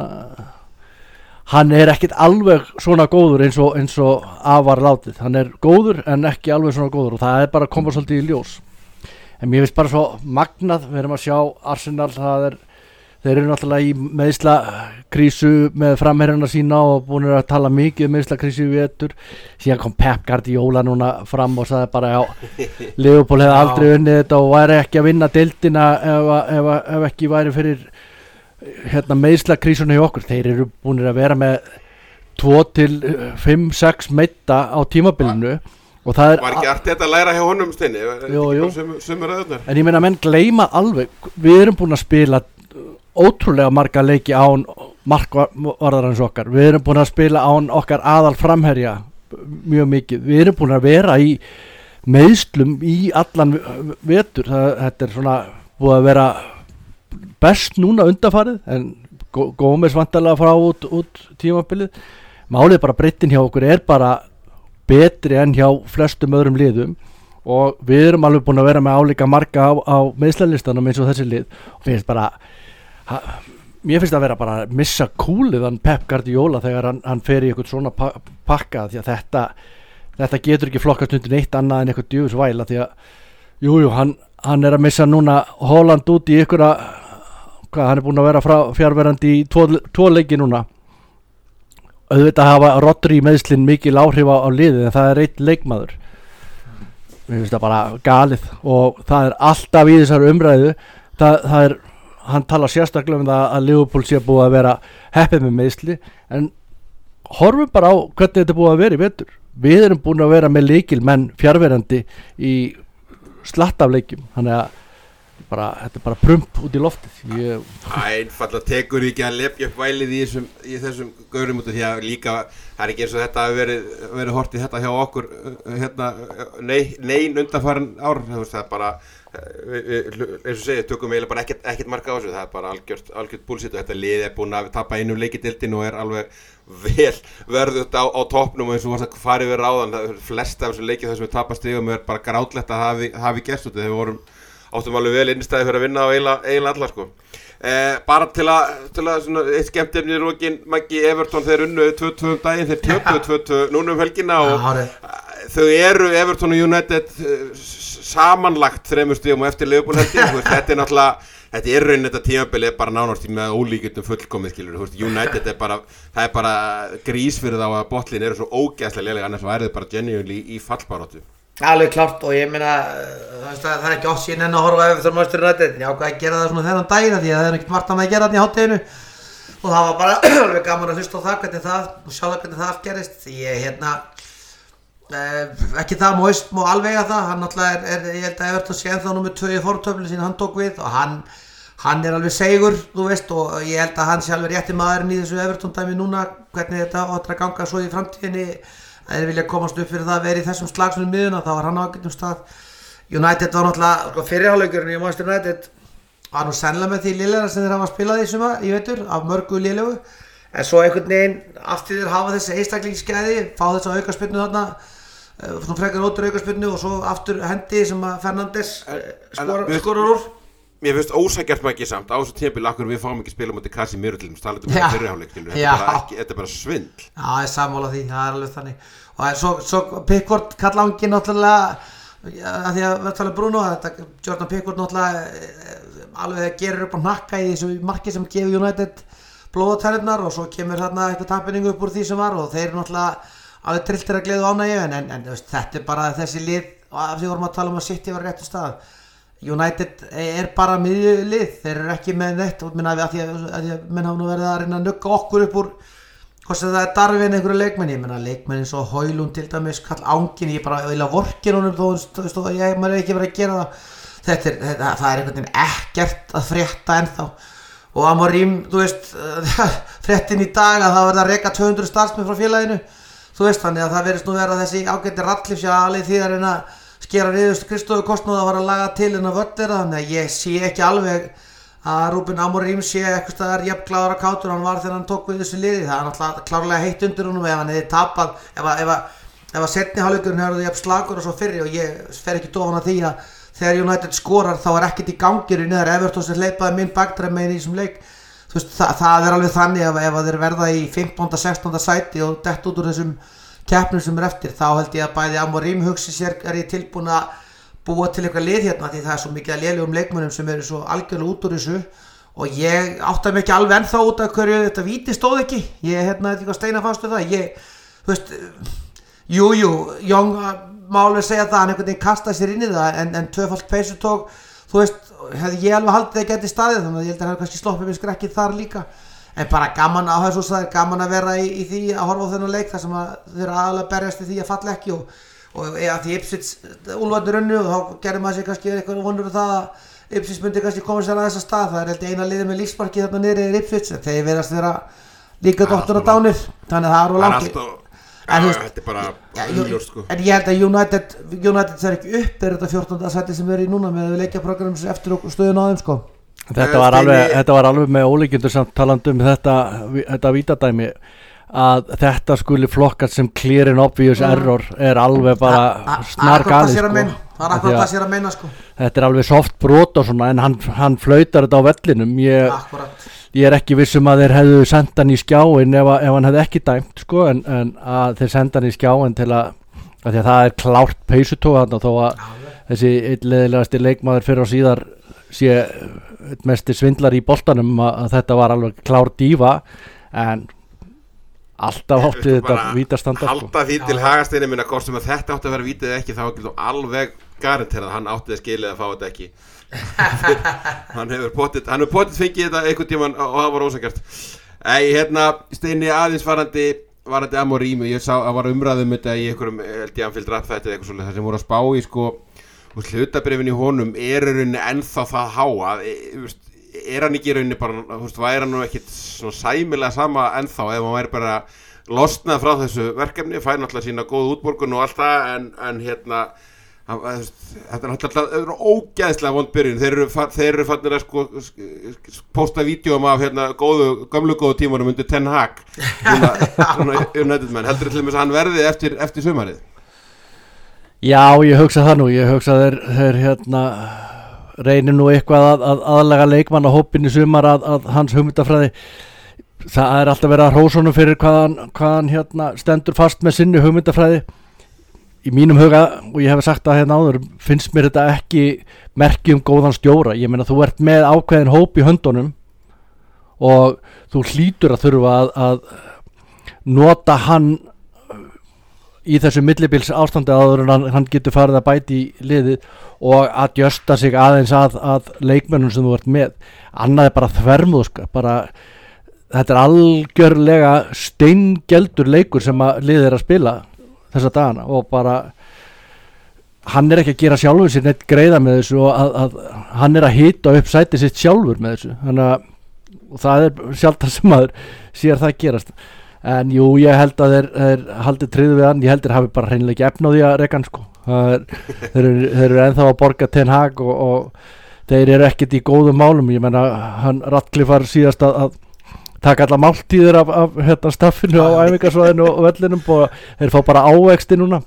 hann er ekkit alveg svona góður eins og var látið, hann er góður en ekki alveg svona góður og það er bara að koma svolítið í ljós. En mér finnst bara svo magnað, við erum að sjá Arsenal, þeir eru náttúrulega í meiðslakrísu með framherjana sína og búin að tala mikið meiðslakrísu í vetur, síðan kom Pep Guardiola núna fram og sagði bara já, Liverpool hefði aldrei unnið þetta og væri ekki að vinna deildina ef ekki væri fyrir meiðslakrísuna hjá okkur. Þeir eru búin að vera með 2 til 5-6 meitta á tímabilinu og það var ekki allt þetta að læra hjá honum Steini? Jú. Sumur öðnar. En ég meina menn gleyma alveg, við erum búin að spila ótrúlega marga leiki án markvarðarans okkar, við erum búin að spila án okkar aðal framherja mjög mikið, við erum búin að vera í meiðslum í allan vetur, þetta er svona búið að vera best núna undanfarið, en Gómez vantarlega frá út tímabilið, málið bara breiddin hjá okkur er bara betri enn hjá flestum öðrum liðum og við erum alveg búin að vera með álíka marga á meiðslalistanum eins og þessi lið og mér finnst að vera bara að missa kúliðan Pep Guardiola þegar hann fer í eitthvað svona pakka því að þetta getur ekki flokkast undir neitt annað en eitthvað djöfusvæla því að hann er að missa núna Holland út í hann er búin að vera fjárverandi í 2 leiki núna. Auðvitað hafa Rodri meiðslin mikil áhrif á liðið en það er 1 leikmaður. Mér finnst það bara galið og það er alltaf í þessari umræðu það er hann talar sérstaklega um það að Liverpool sé búið að vera heppið með meiðsli en horfum bara á hvernig þetta er búið að vera í vetur. Við erum búin að vera með lykilmenn fjárverandi í slattafleikjum þannig að þetta er bara prump út í loftið. Einfallega tekur ekki að lepja upp vælið í þessum gaurum út af því að líka það er ekki eins og þetta hafi verið hortið þetta hjá okkur nein undanfarin ár, það er bara eins og segið, tökum eiginlega bara ekkert marka á þessu, það er bara algjört bullshit og þetta lið er búin að tapa einum leik í deildinni og er alveg vel verðugt á toppnum og eins og varst að fara yfir ráðan, flest af þessum leikið þar sem við tapast stigum er bara grátlegt að hafi gerst út, þegar við áttum alveg vel innstæði fyrir að vinna á eiginlega alla sko. Bara til að svona eitt skemmtefni í lokin, Maggi, Everton þeir unnu 2-2 daginn, þeir töpuðu 2-2 núna helgina og þau eru Everton og United samanlagt 3 stigum og eftir Liverpool helgin, þetta er raunin þetta tímabili bara nánast með ólíkjum fullkomið skilur, United það er bara grís fyrir þá að botlin eru svo ógeðslega lélega annars væri þau bara genuinely í fallbaráttu. Alveg klárt og ég meina það er ekki oft síðan enn að horfa ef það er Manchester United, ég ákvað að gera það svona þennan dagina því að það er ekkert margt annað að gera þarna í hádeginu og það var bara alveg gaman að hlusta á það hvernig það og sjá það hvernig það allt gerist því ekki það má alveg að það, hann náttúrulega ég held að Everton sé ennþá númer 2 í fortöflu síðan hann tók við og hann er alveg segur, þú veist, og ég held að hann sé alveg rétti maðurinn í þessu Everton dæmi núna hvernig þetta áttur að ganga svo í framtíðinni að þeir vilja komast upp fyrir það að vera í þessum slagsunum miðuna, þá var hann á ágætum stað. United var náttúrulega, fyrirháleikurinn í Manchester United var nú sennilega með því lélega sem þeir hafa spilað í sumar, í vetur, af mörgu lélegu, en svo einhvern veginn, aftur þeir hafa þessi einstaklingsgæði, fá þess að aukaspyrnu þarna, svona frekar ótur aukaspyrnu og svo aftur hendi sem að Fernandes skorar úr. Mér finnst ósækjart maður ekki samt á þessu tímabili akkur við fáum ekki spila mútið Casemiro til þess að tala um fyrirháleik þetta er bara svindl. Já, ég sammála því, það er alveg þannig og svo Pickford kallangin náttúrulega að því að við tala Bruno, þetta Jordan Pickford náttúrulega alveg gerir upp á hnakka í þessu marki sem gefur United blóðatærnar og svo kemur þarna eitthvað tapningu upp úr því sem var og þeir náttúrulega alveg trilltir að gleðu ánægju en þetta bara þessi lið og af því vorum að tala að City var réttu stað United bara miðjulið, þeir eru ekki með neitt og minna að því að menn hafa nú verið að reyna að nugga okkur upp úr hvort sem það Darwin einhverju leikmenn, ég menna leikmenn eins og Højlund til dæmis, Karl Ángin, ég bara vilja vorkin honum þó maður er ekki verið að gera það það einhvern veginn ekkert að frétta ennþá og Amorim, þú veist fréttin í dag að það verða að reka 200 starfsmenn frá félaginu, þú veist þannig að það verðist nú vera þessi ágæti Ratcliffe því að reyna að skera niður Kristofu kostnað að fara að laga til en að völlera, þannig að ég sé ekki alveg að Ruben Amorim sé eitthvað staðar jafn glaður að kátur hann var þegar hann tók við þessu liði, það náttúrulega klárlega heitt undir honum ef hann hefði tapað, ef að seinni hálfleikurinn hefði jafn slagur og svo fyrri og ég fer ekki dofan að því að þegar United skorar þá ekkert í gangir þegar Everton sem hleypaði minn bakdræm með í þessum leik, þú veist það alveg þannig ef þeir verða í 15. 16. sæti og dett út úr þessum keppnum sem eftir, þá held ég að bæði Amorim hugsi sér ég tilbúin að búa til eitthvað lið hérna því það svo mikið að lélegum leikmönnum sem eru svo algjörlega út úr þessu og ég átta mig ekki alveg ennþá út af hverju þetta víti stóð ekki ég eitthvað steina fastu það þú veist, Jón má alveg segja það hann einhvern veginn kastaði sér inn í það en tvöfalt peysutók, þú veist hefði ég alveg haldið að geti staðið þannig að ég held að hann kannski sloppið með skrekkið þar líka en bara gaman að hafa svo gaman að vera í því að horfa á þennan leik þar sem að þeir aðalega berjast í því að falla ekki og að því Ipswich úlfarnir unnu og þá gerði maður sér kannski eitthvað vonur það að Ipswich myndi kannski koma sér að þessa stað það held eina liðið með lífsmarki þarna niðri Ipswich en þeir verðast vera líka dóttur á dánir þannig að það eru langt en þetta bara augljóst sko en ég held að United þarf ekki upp þetta 14. sæti sem er í núna með leikjaprogram eftir stöðun á þeim sko þetta var alveg með ólíkindur samt talandi þetta vítadæmi að þetta skuli flokkast sem clear and obvious error alveg bara snargalið sko. Þetta alveg soft brot og svona en hann flautar þetta á vellinum ég ekki viss að þeir hefðu sendt hann í skjáin ef hann hefði ekki dæmt sko en að þeir senda hann í skjáin til að því að það klárt peysutóð þarna þó að þessi leðilegasti leikmaður fyrir og síðar sé mesti svindlar í boltanum að þetta var alveg klár dífa en alltaf átti þetta vítastanda halda því til hagasteinu minna hvort sem að þetta átti að vera vítið ekki þá ekki alveg garanterað hann átti að skilja að fá þetta ekki hann hefur potið fengið þetta einhvern tímann og það var ósanngjarnt Steini aðeins varandi Amorim ég sá að var umræðum þetta í einhverjum Anfield Rap þetta eitthvað svolítið þar sem voru að spá í sko hlutabrifin í honum rauninni ennþá það háa hann ekki í rauninni bara, væri hann nú ekkit svona sæmilega sama ennþá ef hann væri bara losnað frá þessu verkefni, fær náttúrulega sína góð útborgun og allt það en þetta er náttúrulega ógeðslega vond byrjun, þeir eru fannir að sko posta vídeóum af gömlu góðu tímanum undir Ten Hag heldur til þess að hann verði eftir sumarið. Já, ég hugsa það nú, þeir reynir nú eitthvað að aðlaga leikmannahópinn í sumar að hans hugmyndafræði það alltaf verið að hrósa honum fyrir hvað hann stendur fast með sinni hugmyndafræði í mínum huga og ég hef sagt það áður finnst mér þetta ekki merki góðan stjóra, ég meina þú ert með ákveðin hóp í höndunum og þú hlýtur að þurfa að nota hann í þessu millibils ástandi áður en hann getur farið að bæti í liðið og að adjusta sig aðeins að leikmönnum sem þú ert með annað bara þvermúðska þetta algjörlega steingeldur leikur sem að liðið að spila þessa dagana og bara hann ekki að gera sjálfur sér neitt greiða með þessu og að hann að hita upp sætið sitt sjálfur með þessu þannig að það sjálftar sem maður sér það gerast en jú, ég held að þeir haldið tryggðu við hann, ég held þeir hafi bara hreinlega ekki efni á því að reka hann sko þeir eru ennþá að borga Ten Hag og þeir eru ekkert í góðum málum ég menna, hann Ratcliffe var síðast að taka alla máltíðir af staffinu á æfingarsvæðinu og vellinum og þeir fá bara ávexti núna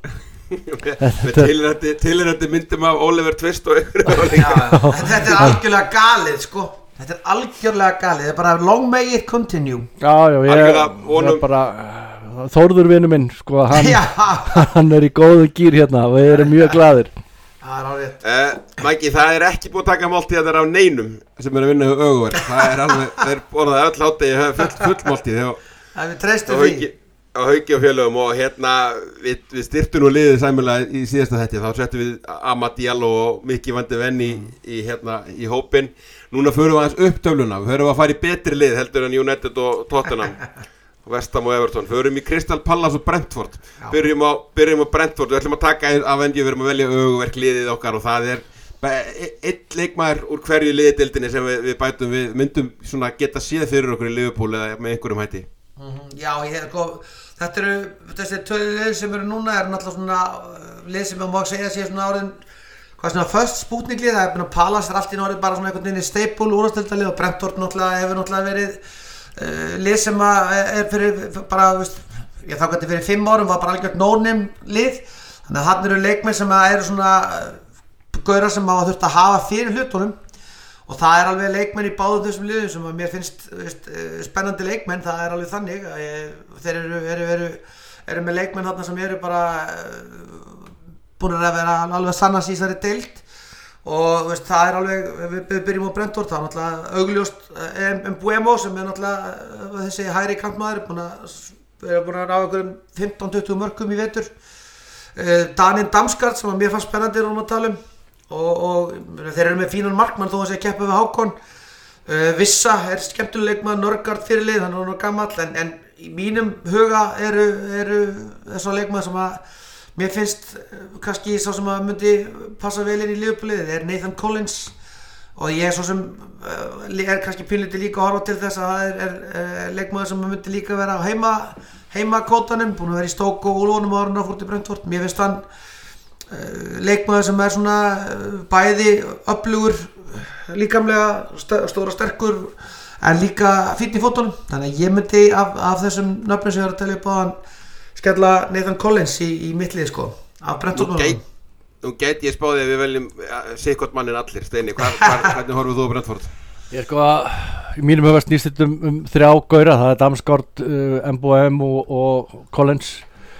tilrandi myndum af Oliver Twist og þetta algjörlega galið sko þetta algjörlega galið, þetta bara long may it continue ég bara Þórður vinur minn sko, hann í góðu gýr hérna og við erum mjög glaðir Það rétt. Maggi, það ekki búið að taka máltíðar af neinum sem að vinna hjá Öguverk. Það alveg, þeir borðaði öll hádegi full máltíð Það við treystum því. Á Hauki og félögum og við styrktum nú liðið sæmilega í síðasta þetta. Þá settum við Amad Diallo og Mikki Van de Ven í hópinn. Núna förum við aðeins upp töfluna. Við höfum að fara í betri lið heldur en United og Tottenham. West Ham og Everton, förum í Crystal Palace og Brentford. Byrjum á Brentford, við ætlum að taka af endi, við erum að velja Öguverk liðið okkar og það einn leikmaður úr hverju liðdeildinni sem við bætum við myndum svona geta séð fyrir okkur í Liverpool eða með einhverjum hætti. Já, þetta eru þessi lið sem eru núna náttúrulega svona lið sem má segja sé svona áriðin svona first spútninglið, það búin að Palace allt í orðið bara svona einhvern veginn staple úrvalsdeildarlið og Brentford hefur náttúrulega verið lið sem fyrir bara, þá gæti fyrir 5 árum var bara algjört no-name lið þannig að hann eru leikmenn sem eru svona gaurar sem hafa þurft að hafa fyrir hlutunum og það alveg leikmenn í báðum þessum liðum sem mér finnst spennandi leikmenn, það alveg þannig þeir eru með leikmenn þarna sem eru bara búin að vera alveg sannast í þessari deild og það alveg, við byrjum á Brentford, það náttúrulega augljóst Mbeumo sem náttúrulega þessi hægri kantmaður búin að ná einhverjum 15-20 mörkum í vetur Daniel Damsgaard sem mér fannst spennandi að tala og þeir eru með fínan markmann þó að segja keppa við Hákon Vissa skemmtileg leikmaður, Norgard fyrirlið, hann er gamall en í mínum huga eru þessar leikmaður sem að mér finnst kannski sá sem að myndi passa vel inn í Liverpool-liðið Nathan Collins og ég svo sem kannski pínlítið líka að horfa til þess að það er leikmaður sem myndi líka vera á heimakótanum, búin að vera í Stoke og Úlfónum áruna fór til Brentford. Mér finnst hann leikmaður sem svona bæði öflugur, líkamlega stóra sterkur en líka fínn í fótunum. Þannig að ég myndi af þessum nöfnum sem ég var að telja upp á hann skella Nathan Collins í mittlið af Brentford. Nú gæti ég spáði að við veljum sikkort mannin allir. Steini, hvernig horfum þú á Brentford? Ég í mínum höfum snýst þetta um 3 gaura, það Damsgaard, Mbeumo og Collins.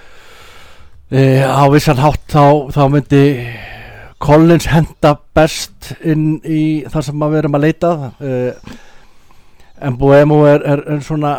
Á vissan hátt þá myndi Collins henda best inn í það sem við erum að leita. Mbeumo er svona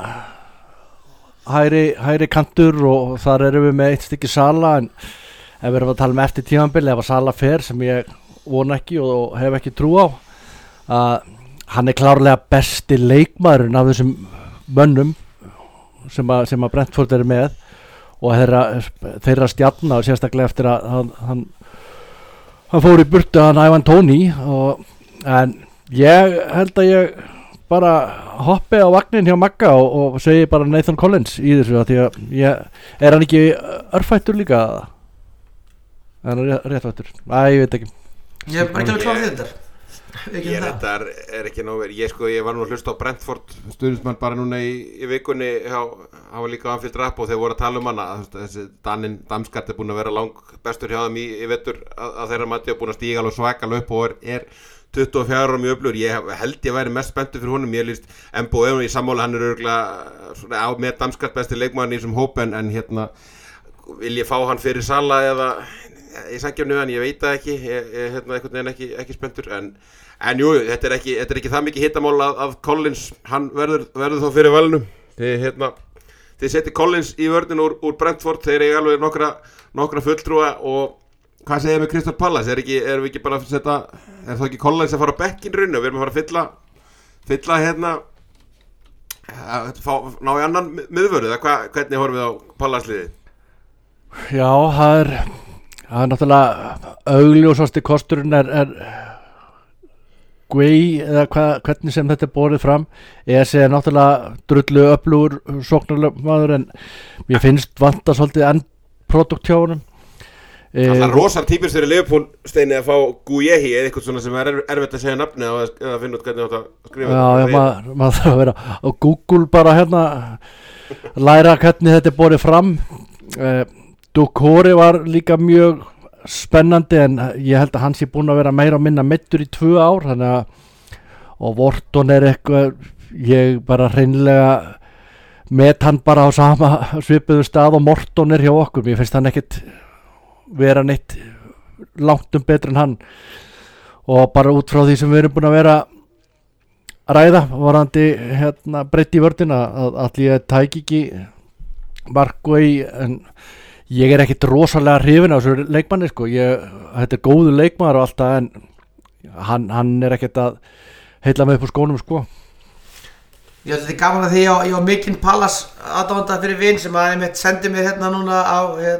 hægri kantur og þar erum við með eitt stykki Sala en ef við erum að tala eftir tímabili ef að Sala fer sem ég vona ekki og hef ekki trú á að hann klárlega besti leikmaðurinn af þessum mönnum sem að Brentford eru með og þeirra stjarna og sérstaklega eftir að hann fór í burtu hann Ivan Toney en ég held að ég bara hoppi á vagnin hjá Magga og segi bara Nathan Collins í þessu að því að hann ekki örfættur líka er hann réttfættur? Ég veit ekki ég ekki alveg klár þetta þetta ekki nóg verið ég var nú að hlusta á Brentford stuðningsmann bara núna í vikunni hann var líka á Anfield Rap og þeir voru að tala hana þessi Damsgaard búin að vera lang bestur hjá þeim í vetur að þeirra mati og búin að stíga alveg svakalega upp og er 24 ára mjög öflugur, ég held ég væri mest spenntur fyrir honum, ég líst Mbeumo í sammála, hann örugglega með Damsgaard besti leikmaðurinn í þessum hóp en vil ég fá hann fyrir Sala eða í samkeppni við hann, ég veit það ekki ég einhvern veginn ekki spenntur en jú, þetta er ekki það mikið hittamál að Collins, hann verður þá fyrir valinu þið setja Collins í vörnin úr Brentford, þeir eiga alveg nokkra fulltrúa og hvað segir með Crystal Palace? Erum við ekki bara að setja þá ekki Collins að fara á bekkinn rauninu? Við erum að fara að fylla ná í annan miðvörð eða hvernig horfum við á Palace-liðið? Já, það er náttúrulega augljósasti kosturinn er Guay eða hvernig sem þetta borið fram sé náttúrulega drullu öflugur sóknarmaður en mér finnst vanta svolítið endprodukt hjá honum. Það rosar típist fyrir Liverpool Steini að fá Guyehi eða eitthvað svona sem erfitt að segja nafni eða finna út hvernig þetta skrifa. Já, maður þarf að vera á Google bara læra hvernig þetta borið fram. Doucouré var líka mjög spennandi en ég held að hann sé búinn að vera meira og minna meiddur í 2 ár og Wharton eitthvað ég bara hreinlega met hann bara á sama svipuðu stað og Morton hjá okkur, mér finnst hann ekkert vera neitt langtum betri en hann og bara út frá því sem við erum búin að vera að ræða varandi breytt í vörðina að allir ég tæki ekki Markvey en ég er ekkit rosalega hrifinn af þessu leikmanni sko, þetta er góður leikmaður og alltaf en hann er ekkit að heilla mig upp á skónum sko. Ég held þetta gaman að því ég var mikinn Pallas aðdánda fyrir vin sem að sendi mér núna á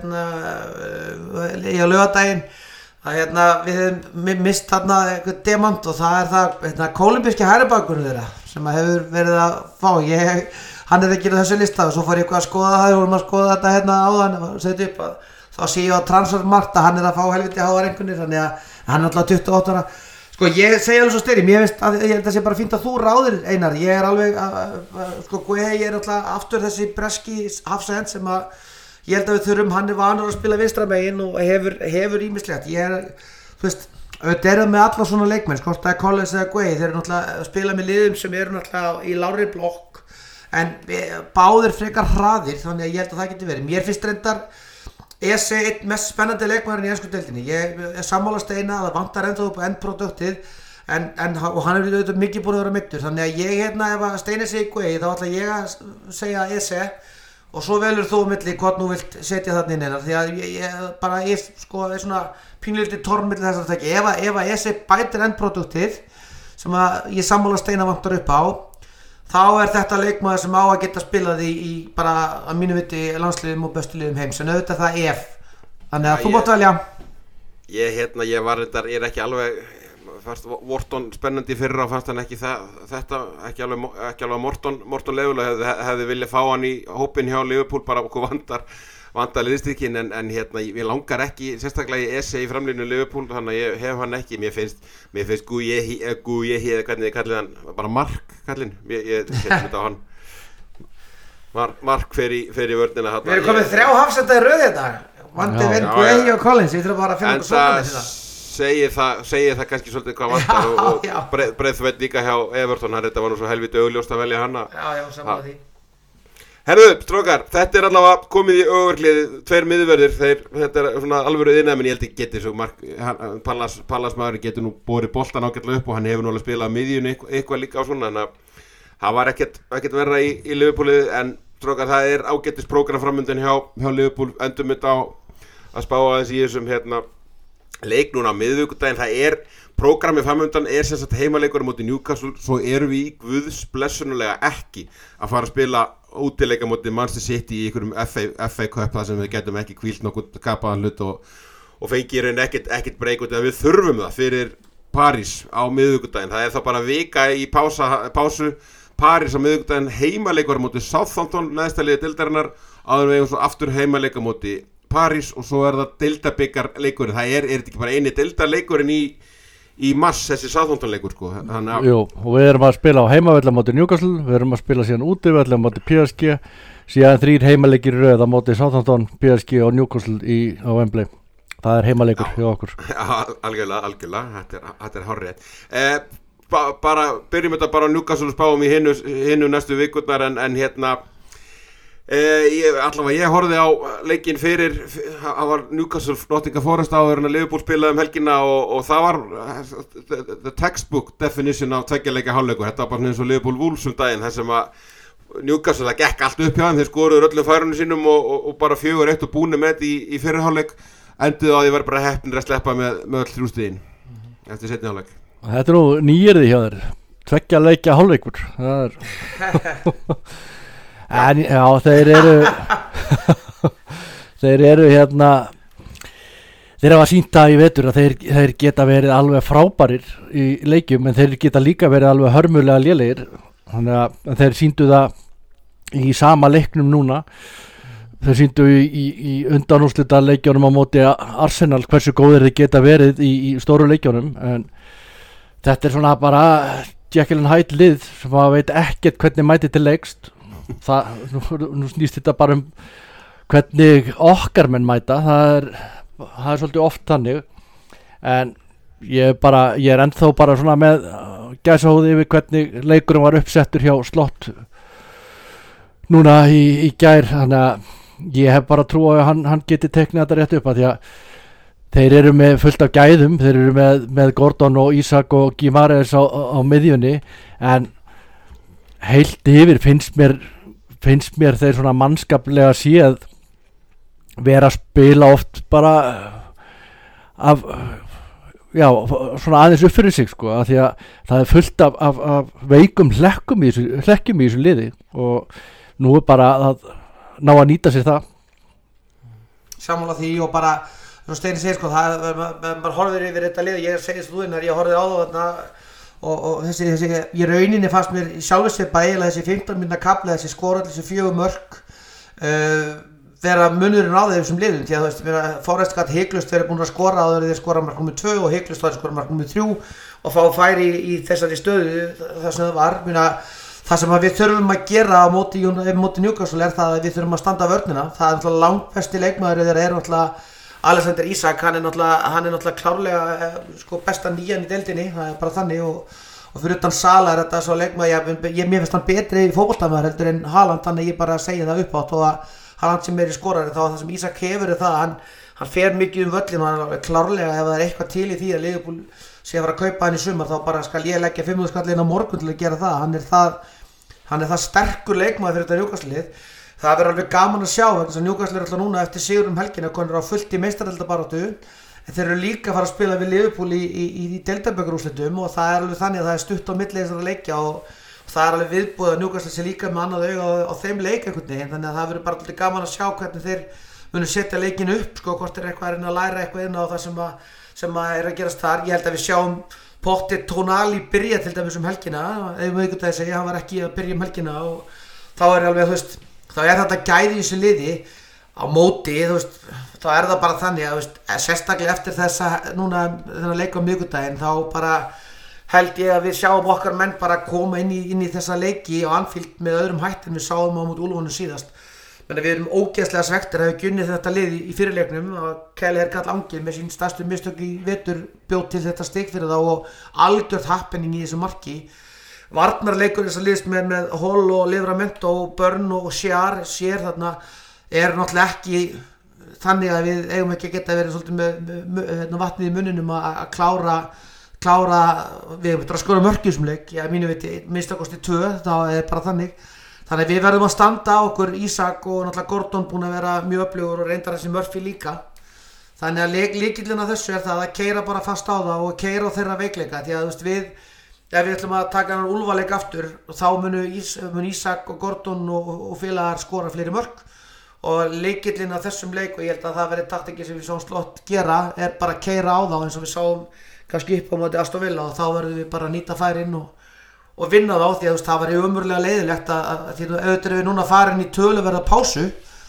laugardaginn að við hefum mist þarna eitthvað demant og það er það kólumbíski hægribakurinn þeirra sem að hefur verið að fá hann er ekki á þessu lista og svo fór ég eitthvað að skoða það og vorum að skoða þetta áðan og setja upp að þá sé ég á Transfermarkt að hann er að fá helviti háar einhvernir þannig að hann er alltaf 28 ára sko ég segi alveg svo styrir, ég held að það sé bara fínt að þú ráðir Einar, ég er alveg sko ég er alltaf aftur þessi breski hafsend sem að ég held að við þurfum, hann er vanur að spila vinstra megin og hefur ýmislegt þú veist, auðvitað er það með alla svona leikmenn, sko, það er Collins eða Guay þeir eru náttúrulega að spila með liðum sem eru náttúrulega í lágri blokk en báðir frekar hraðir þannig að ég held að það geti verið, mér finnst reyndar Ese einn mest spennandi leikmaðurinn í ensku deildinni, ég er sammála Steina að það vantar ennþá upp á endproduktið og hann er auðvitað mikið búin að vera meiddur þannig að ég ef að Steini segir Guay þá ætla ég að segja Ese og svo velur þú milli hvort nú vilt setja þarna inn einar því að ég sko er svona pínlítið torn milli þess að það ekki ef að Ese bætir endproduktið sem að ég sammála Steina vantar upp á þá er þetta leikmaður sem á að geta spilað í bara að mínu viti landsliðum og bestu liðum heims en auðvitað það þannig að þú mátt velja ég var reyndar, ég er ekki alveg fannst Wharton spennandi fyrra og fannst hann ekki ekki alveg Morton lefulega hefði viljað fá hann í hópin hjá Liverpool bara okkur vandar liðstykkin en ég langar ekki sérstaklega í Ese í framlínu Liverpool þannig að ég hef hann ekki mér finnst Guyehi eða hvernig þið kallið hann bara Mark kallinn ég þetta á hann Mark fer í vörnina við erum komið 3 hafsenda í röð þetta vandi verið Guyehi og Collins við þurfum bara að finna okkur svona segir það kannski svolítið hvað vantar og Braithwaite líka hjá Everton þetta var nú svo helviti augljóst að velja hann sammála því Herðu, strókar, þetta er allavega komið í ögurliði 2 miðverðir þetta er svona alvöru innæð, ég held ekki geti svo Pallas maður getur nú borið boltan ágætlega upp og hann hefur nú alveg spilað á miðjunni eitthvað líka á svona, en það var ekkert verra í Liverpoolið, en strókar, það er ágætis prógram framöndan hjá Liverpool, endum þetta á að spá aðeins í þessum leik núna á miðvikudaginn, það er prógramið framöndan er sem sagt heimaleikur á móti Newcastle, svo erum við í guðs blessunulega ekki að fara að spila útileika móti Manchester City í einhverjum FA Cup þar sem við getum ekki hvílt nokkuð kapaðan hlut og fengi í raun ekkert breyk út, við þurfum það fyrir París á miðvikudaginn, það er þá bara vika í pásu París á miðvikudaginn, heimaleikur á móti Southampton, neðsta liði deildarinnar, áður við eigum svo aftur heimaleikur á móti París og svo er það deildabikar-leikurinn, það er þetta ekki bara eini deildarleikurinn í mars þessi Southampton-leikur sko. Jú, og við erum að spila á heimavelli á móti Newcastle, við erum að spila síðan útivelli á móti PSG, síðan 3 heimaleikir í röð á móti Southampton, PSG og Newcastle á Wembley. Það er heimaleikur hjá okkur. Já, algjörlega, þetta er hárrétt. Bara byrjum þetta bara á Newcastle og spáum í hinnu næstu vikurnar en ég horfði á leikinn fyrir, það var Newcastle Nottingham Forest áður en að Liverpool spilaði helgina og það var the textbook definition af tveggjarleika hálfleikur, þetta var bara eins og Liverpool Wolves daginn, þar sem að Newcastle það gekk allt upp hjá þeim, þeir skoruðu öllum færunum sínum og bara 4-1 og búinu með í fyrir hálfleik, enduðu á því var bara heppnir að sleppa með öll 3 stigin eftir seinni hálfleik. Þetta er nú nýjirði hjá þeir, tveggjarleika hálfleikur, það er En já, þeir eru þeir hafa sýnt það í vetur að þeir geta verið alveg frábærir í leikjum en þeir geta líka verið alveg hörmulega lélegir, þannig að þeir sýndu það í sama leiknum núna, þeir sýndu í undanúrslita leikjónum á móti Arsenal hversu góðir þeir geta verið í stóru leikjónum, en þetta er svona bara Jekyll and Hyde lið sem að veit ekkert hvernig mæti til leikst. Nú snýst þetta bara hvernig okkar menn mæta, það er svolítið oft þannig, en ég er ennþá bara svona með gæsahóði yfir hvernig leikurinn var uppsettur hjá Slott núna í gær, þannig að ég hef bara trú að hann geti teknið þetta rétt upp, að því að þeir eru með fullt af gæðum, þeir eru með Gordon og Isak og Guimaraes á miðjunni, en heilt yfir finnst mér þeir svona mannskaplega séð vera að spila oft bara af svona aðeins upp fyrir sig sko, af því að það fullt af veikum hlekkjum í þessu liði og nú bara að ná að nýta sér það. Sammála því og bara svo Steini segir sko, maður horfir yfir þetta lið, ég segist þú innar, ég horfði á það þarna og þessi í rauninni fannst mér sjálfur sér bæla þessi 15 minna kafla, þessi skora þessi 4 mörk vera munurinn á þeim sem liðum, því að þú veist, Forrest gat hiklaust verið búin að skora áður þeir skora mark nummer 2 og hiklaust var skora mark nummer 3 og fá færi í þessari stöðu þar sem það var, það sem við þurfum að gera á móti Newcastle það að við þurfum að standa vörnina, það er náttúrulega langt besti leikmaður þeirra náttúrulega Alexander Isak, hann er náttúrulega klárlega sko besta nýjan í deildinni, það er bara þannig og fyrir utan Sala er þetta svo leikmaður, mér finnst hann betri fótboltamaður heldur en Haaland, þannig ég bara segja það uppátt og að Haaland sem í skorari þá það sem Isak hefur það hann fer mikið völlin og hann er klárlega ef það er eitthvað til í því að Liverpool sé að fara að kaupa hann í sumar þá bara skal ég leggja 500 skall inn á morgun til að gera það, hann er það sterkur leikmaður fyrir þetta Newcastle-lið. Það verður alveg gaman að sjá vegna þess að Newcastle er alltaf núna eftir sigur helgina konur á fullt í meistaradeildabaráttu en þeir eru líka að fara að spila við Liverpool í deildabikarúrslitum og það er alveg þannig að það er stutt á milli þessara leikja og það er alveg viðbúið að Newcastle sé líka með annað auga á þeim leik einhvern veginn þannig að það verður bara alltaf gaman að sjá hvernig þeir munu setja leikin upp sko hvort er eitthvað að læra eitthvað inn á það sem er að gerast þar. Ég held að við sjáum Potti Tonali byrja til dæmis helgina ef maður segja hann var ekki að byrja helgina og þá er alveg þú veist þá er þetta gæði í þessu liði á móti, þú veist, þá er það bara þannig að, þú veist, sérstaklega eftir þessa núna þennan leik á miðvikudaginn þá bara held ég að við sjáum okkar menn bara koma inn í þessa leiki á Anfield með öðrum hætti en við sáum á móti Úlfunum síðast. Menni við erum ógeðslega svektir að við gunnið þetta lið í fyrirleiknum og Kelly Karl Angel með sín stærstu mistök í vetur bjóð til þetta stig fyrir þá og algjört happening í þessu marki. Varnarleikur þess að liðst með Hall og Livramento og Burn og Sér þarna er náttúrulega ekki þannig að við eigum ekki að geta verið svolítið með vatnið í munninum að klára við erum að skora mörk í þessum leik, ég mínu viti minnstakosti 2, það er bara þannig að við verðum að standa á okkur Isak og náttúrulega Gordon búin að vera mjög öflugur og reyndar þessi Murphy líka þannig að lykillinn af þessu er það að keyra bara fast á það og keyra á þeirra veikleika því að þú veist ef við ætlum að taka hann úlfaleik aftur þá munu Isak og Gordon og félagar skora fleiri mörk og lykillinn af þessum leik og ég held að það verið taktikki sem við sáum Slott gera er bara að keyra á þá eins og við sáum kannski upp á móti Aston Villa og þá verðum við bara að nýta færin og vinna þá því að það væri umurlega leiðilegt að því að auðvitað við núna farin í töluverða pásu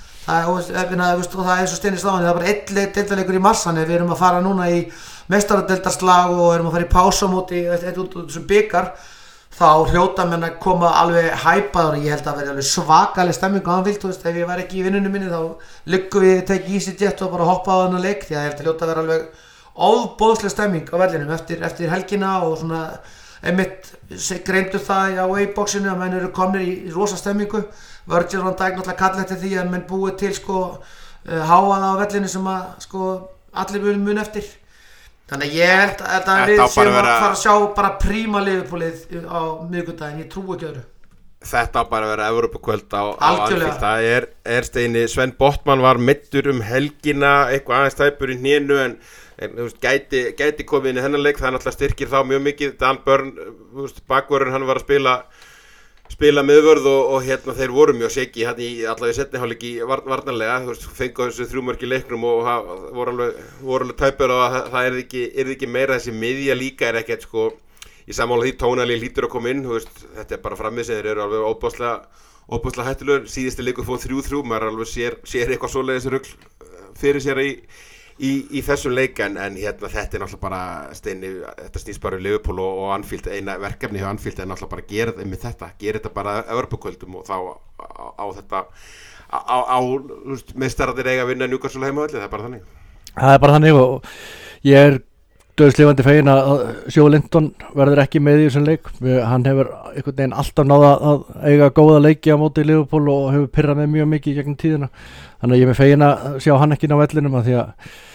það er svo steinist á hann það er bara einn deildarleikur í mars þannig við erum að fara núna í meistaradeildarslag og erum að fara í pásu á móti út þessum bikar þá hljóta menn að koma alveg hæpaður og ég held að verði alveg svakaleg stemming á Anfield ef ég var ekki í vinnunum minni þá liggum við tekið EasyJet og bara hoppa á þennan leik því að ég held að hljóta að vera alveg ofboðsleg stemming á vellinum eftir helgina og svona einmitt greindu það á away-boxinu að menn eru komnir í rosa stemmingu Virgil van Dijk náttúrulega kalla eftir því að menn búið til háaða á vellinu sem að allir mun eftir þannig að ég held að við séum að fara að sjá bara príma Liverpoolið á miðvikudaginn, ég trúi ekki öðru. Þetta á bara að vera Evrópukvöld á Anfield, það er Steini, Sven Botman var meiddur helgina, eitthvað aðeins tæpur í hnénu en þú veist, gæti komið inn í þennan leik, það náttúrulega styrkir þá mjög mikið, Dan Burn, bakvörðurinn hann var að spila miðvörð og hérna þeir voru mjög shaky hérna í allavega seinni hálfleik í varnarlega, þú veist, fengu þessu 3 mörk í leiknum og voru alveg tæpur og það er ekki meira þessi miðja líka er ekkert í sammála því Tonali hlýtur að koma inn, þú veist, þetta er bara framið sem þeir eru alveg óbúðslega hættulegur, síðusti leikur fóð 3-3, maður alveg sér eitthvað svoleiðis rugl fyrir sér í þessum leik en hérna þetta er náttúrulega bara Steini, þetta snýst bara Liverpool og Anfield, eina verkefni hjá Anfield er náttúrulega bara að gera þetta bara Evrópukvöldum og þá á þetta á meistararnir eiga að vinna Newcastle heimavelli, það er bara þannig og ég er döðslifandi fegin að Joe Linton verður ekki með í þessum leik, hann hefur einhvern veginn alltaf náða að eiga góða leiki á móti Liverpool og hefur pirrað með mjög mikið gegnum tíðina, þannig að ég er með fegin að sjá hann ekki inn á vellinum að því að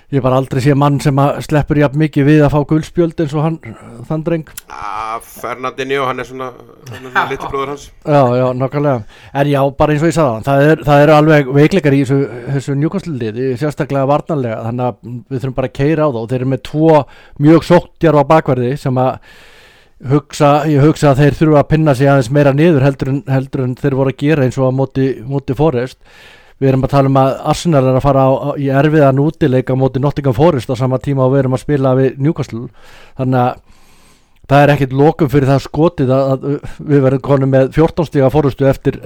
Ég bara aldrei sé mann sem að sleppur jafn mikið við að fá gulspjöld eins og þann dreng. Fernandinho, hann er svona litli bróður hans. Já, nákvæmlega. En já, bara eins og ég sagði það eru alveg veikleikar í þessu Newcastle-liði, sérstaklega varnarlega, þannig að við þurfum bara að keyra á það og þeir eru með 2 mjög sóttjarfa bakverði sem að ég hugsa að þeir þurfa að pinna sig aðeins meira niður heldur en þeir voru að gera eins og að móti Forest. Við erum að tala um að Arsenal er að fara í erfiðan útileika móti Nottingham Forest á sama tíma og við erum að spila við Newcastle. Þannig að það er ekkert lokum fyrir það skotið að við verðum konum með 14 stiga forustu eftir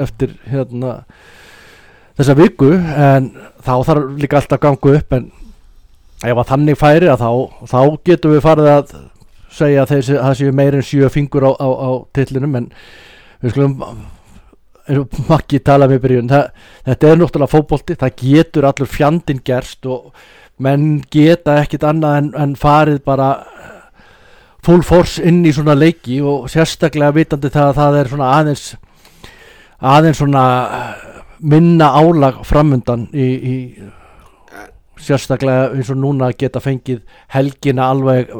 þessa viku, en þá þarf líka alltaf að ganga upp, en ef að þannig færi að þá getum við farið að segja að það séu meir en 7 fingur á titlinum, en við skulum Maggi talaði með byrjun, þetta er náttúrulega fótbolti, það getur allur fjandinn gerst og menn geta ekkit annað en farið bara full force inn í svona leiki og sérstaklega vitandi það að það er svona aðeins svona minna álag framundan í sérstaklega eins og núna geta fengið helgina alveg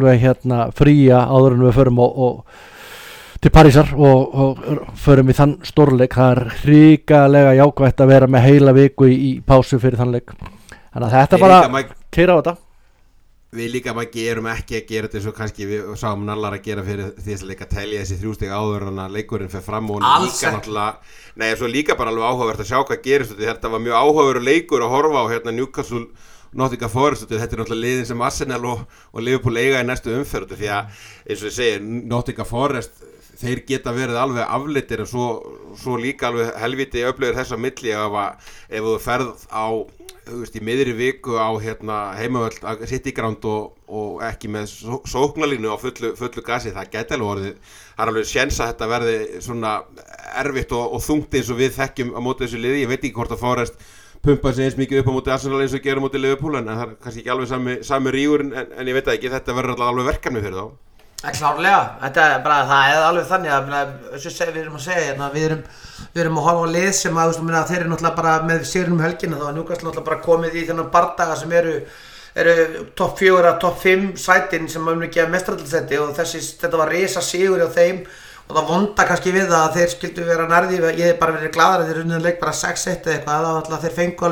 fría áður en við förum og til Parísar og förum í þann stórleik. Það er hrikalega jákvætt að vera með heila viku í pásu fyrir þann leik, þannig að þetta bara keyra á þetta. Við líka gerum ekki að gera þetta eins og kannski við sáum Nallar að gera fyrir því að leika telja þessi 3 stig áður en að leikurinn fer fram og líka náttúrulega svo líka bara alveg áhugavert að sjá hvað gerist. Þetta var mjög áhugaverður leikur að horfa á Newcastle Nottingham Forest, þetta er náttúrulega liðin sem Arsenal og Liverpool eiga í næstu umferð, því að eins og ég segi Nottingham Forest þeir geta verið alveg afleitir en svo líka alveg helviti öflugir þessa milli ef þú ferð á í miðri viku á heimavöll City Ground og ekki með sóknarlínu á fullu gasi, það gæti alveg orðið, það er alveg séns að þetta verði svona erfitt og þungt eins og við þekkjum á móti þessu liði. Ég veit ekki hvort að Forest pumpa sig eins mikið upp á móti Arsenal eins og gera á móti Liverpool, en það er kannski ekki alveg sami rígur, en ég veit ekki, þetta verður alveg verkefni fyrir þá. Klárlega, þetta er bara, það er alveg þannig að við erum að segja við erum að horfa á lið sem að þeir eru náttúrulega bara með sigrinum helgina, þá er Newcastle náttúrulega bara komið í þennan bardaga sem eru topp 4, topp 5 sætin sem munu gefa meistaradeildarsæti og þetta var risa sigur hjá þeim og það vonda kannski við það að þeir skildu vera nærði. Ég hef bara verið glaður að þeir unnið leik bara 6-1 eða eitthvað, þá þeir fengu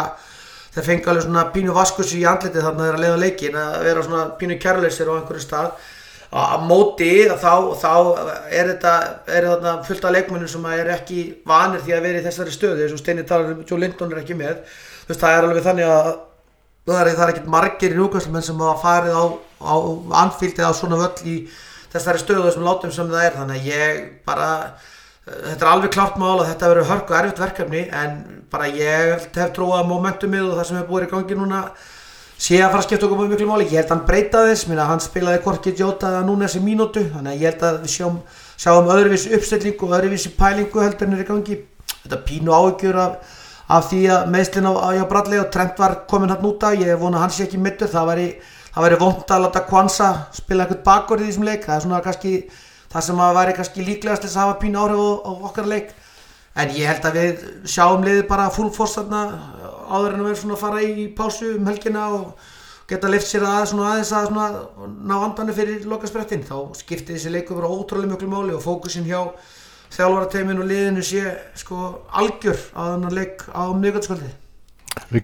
alveg svona pínu vaskus í andlitið þarna þeir að leiða leikin, að vera svona pínu kærleysir á einhverju stað. Á móti þá er þarna fullt af leikmönnum sem er ekki vanir því að vera í þessari stöðu, eins og Steini talar um, Joe Linton er ekki með. Það er alveg þannig að það er ekkert margir í Newcastle sem hafa farið á Anfield eða á svona völl í þessari stöðu sem látum sem það er, þannig að þetta er alveg klárt mál að þetta verður hörku erfitt verkefni, en bara ég hef trúað momentumið og það sem er búið í gangi núna sé að fara að skipta okkur mjög miklu máli. Ég held að hann breyta þess, hann spilaði hvorki Jota eða núna þessi mínútu, þannig að ég held að við sjáum öðruvísi uppstillingu og öðruvísi pælingu heldur en er í gangi. Þetta pínu áhyggjur af því að meiðslin á Bradley og Trent var komin hann út af, ég vona að hann sé ekki middur, það væri vont að láta Kwanza spila eitthvað bakvörð í þessum leik, það er svona kannski það sem væri kannski líklegast til að hafa pínu áhrif á okkar leik. En ég held að við sjáum liðið bara full force þarna áður en að vera svona að fara í pásu helgina og geta lyft sér aðeins að ná andanum fyrir lokasprettin. Þá skiptir þessi leikur bara ótrúlega miklu máli og fókusinn hjá þjálfarateyminu og liðinu sé algjör á þennan leik á miðvikudagskvöldið. Við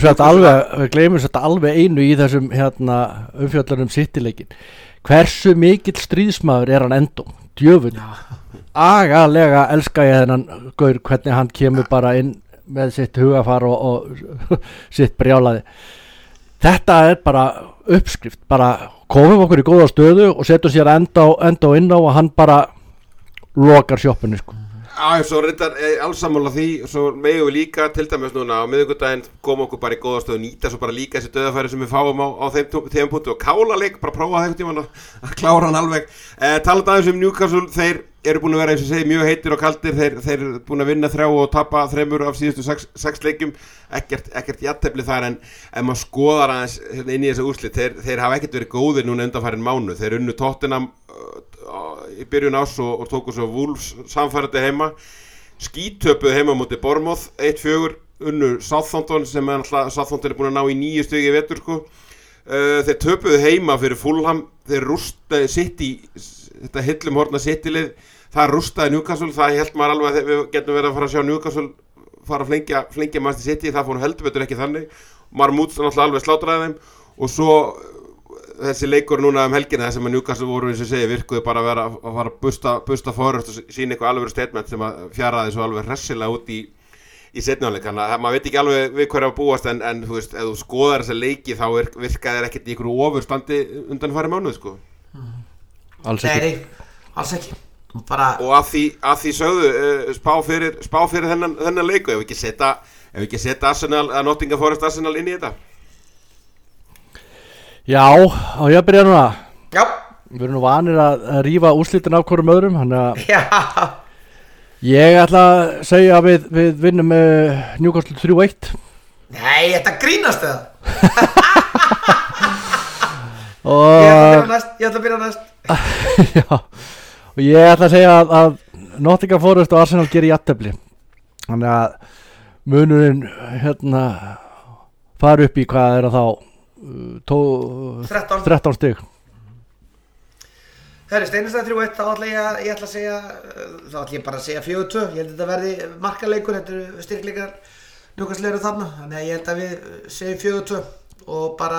gleymum þetta alveg einu í þessum umfjöllunum City-leikin. Hversu mikill stríðsmaður er hann Endo? Djöfull. Agalega elska ég þennan gaur, hvernig hann kemur bara inn með sitt hugafar og sitt brjálaði. Þetta er bara uppskrift, bara komum okkur í góða stöðu og setjum sér enda inn á og hann bara lokar sjoppunni Svo reyndar alls sammála því, svo megum við líka til dæmis núna á miðvikudaginn koma okkur bara í góða stöðu, nýta svo bara líka þessi döðafæri sem við fáum á þeim punktu og kála leik, bara prófa það einhvern tímann að klára hann alveg. Talandi aðeins um Newcastle, þeir eru búin að vera eins og segi mjög heitir og kaldir, þeir eru búin að vinna 3 og tapa 3 af síðustu 6 leikjum, ekkert jafntefli þar, en ef maður skoðar aðeins inn í þessu úrslit, þeir hafa ekkert verið góðir núna undanfarin mánuð. Þeir unnu Tottenham í byrjun ás og tóku svo Wolves samfærandi heima, skítöpuðu heima móti Bournemouth 1-4, unnu Southampton sem alltaf Southampton búin að ná í 9 stig í vetur sko. Þeir töpuðu heima fyrir Fulham, þeir rústaði City, þetta hillum horna City-lið, það rústaði Newcastle, það held maður alveg að við getum verið að fara að sjá Newcastle fara að flengja Manchester City, það fór heldur betur ekki þannig, Marmouth náttúrulega alveg slátraði þeim og svo þessi leikur núna helgina þess að Newcastle voru eins og segi virkuðu bara að fara að busta Forrest og sína eitthvað alveg statement sem að fjaraði svo alveg hressilega út í seinni hálfleik, þannig að maður veit ekki alveg við hverju að búast en þú veist, ef þú skoðar þessa leiki þá virkaði þér ekkert í einhverju ofurstandi undanfari mánuð sko. Alls ekki. Nei, alls ekki. Bara... Og að því sögðu spá fyrir þennan leiku ef ekki setja Arsenal, að Nottingham Forest Arsenal inn í þetta. Já, á ég að byrja núna. Já. Við erum nú vanir að rífa úrslitin af hverjum öðrum, þannig að Já. Ég ætla að segja að við vinnum Newcastle 3-1. Nei, þetta grínast það. Og Ég ætla að byrja næst. Já, og ég ætla að segja að Nottingham Forest og Arsenal gerir jafntefli. Þannig að munurinn fara upp í hvað er að þá 13 stig. Herri, Steinistad 3-1, þá ætla ég ætla að segja, þá ætla ég bara að segja 4-2. Ég held að þetta verði markaleikur, þetta eru styrkleikar Newcastle eru þarna, þannig að ég held að við segjum 4-2 og bara,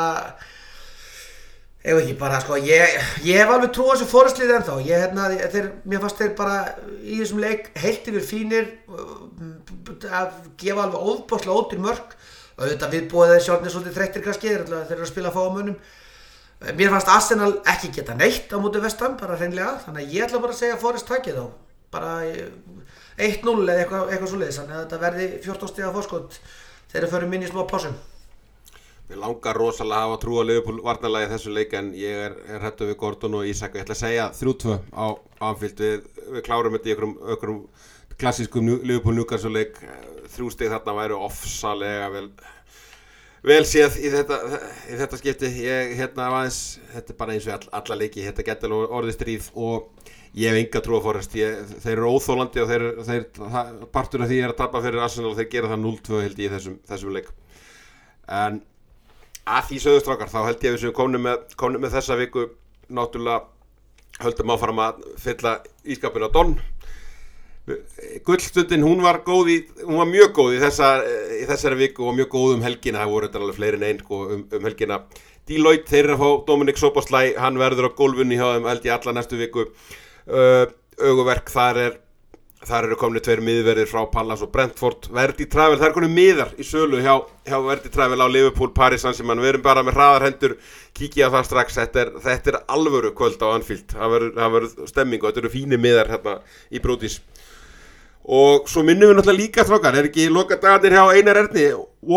ef ekki bara, sko, ég hef alveg trú á þessu Forest-liði ennþá. Mér fannst þeir bara í þessum leik heilt yfir fínir, að gefa alveg óðbóðslega ódýr mörk. Auðvitað viðbúið þeir sjálfnir svolítið þreyttir kannski, þeir eru að spila fáa mönnum. Mér fannst Arsenal ekki geta neitt á móti West Ham, bara hreinlega, þannig að ég ætla bara að segja Forest takið þá, bara 1-0 eða eitthvað svoleiðis, þannig að þetta verði 14 stiga forskot þegar við förum inn í smá pásum. Mér langar rosalega að hafa trú á Liverpool varnarlagi þessu leik en ég er hræddur við Gordon og Isak og ég ætla að segja 3-2 á Anfield. Við klárum þetta í einhverjum klassískum Liverpool Newcastle leik, 3 stig þarna væru ofsalega vel séð í þetta skipti. Aðeins, þetta er bara eins og alla leiki, þetta getur orðið stríð og ég hef enga trú á Forest. Þeir eru óþólandi og þeir partur af því að tapa fyrir Arsenal og þeir gera það 0-2 held ég í þessum leik. En að því sögustrákar þá held ég að við séum komnum með þessa viku, náttúrulega höldum áfram að fylla ískapinu á Don. Gullstundin, hún var mjög góð í þessari viku og mjög góð helgina, það voru þetta alveg fleiri en einn sko, helgina. Deloitte, þeir eru að fá Dominic Szoboszlai, hann verður á gólfunni hjá þeim held ég alla næstu viku. Auguverk, þar eru komni 2 miðverðir frá Palace og Brentford. Verdi Travel, það eru komni miðar í sölu hjá Verdi Travel á Liverpool, Paris Saint-Germain. Við erum bara með hraðar hendur, kíkja á það strax. Þetta er alvöru kvöld á Anfield, það verður stemming og þetta eru fínir miðar hérna í Brodís. Og svo minnum við náttúrulega líka strákar, ekki lokadagarnir hjá Einar Erni,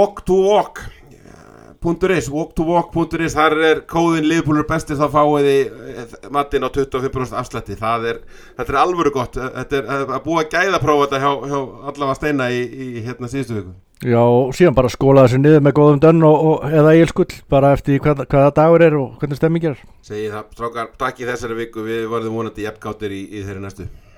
walk2walk.is, þar er kóðin Liverpool er bestir, þá fáið þið matinn á 25% afslætti. Þetta er alvöru gott, þetta er að búa að gæðaprófa þetta hjá allavega Steina í síðustu viku. Já, síðan bara skóla þessu niður með góðum dönn eða eigilskull, bara eftir hvaða dagur er og hvernig stemming er. Segi það, strákar, takk í þessari viku, við verðum vonandi jafnkátir í þeirri næstu.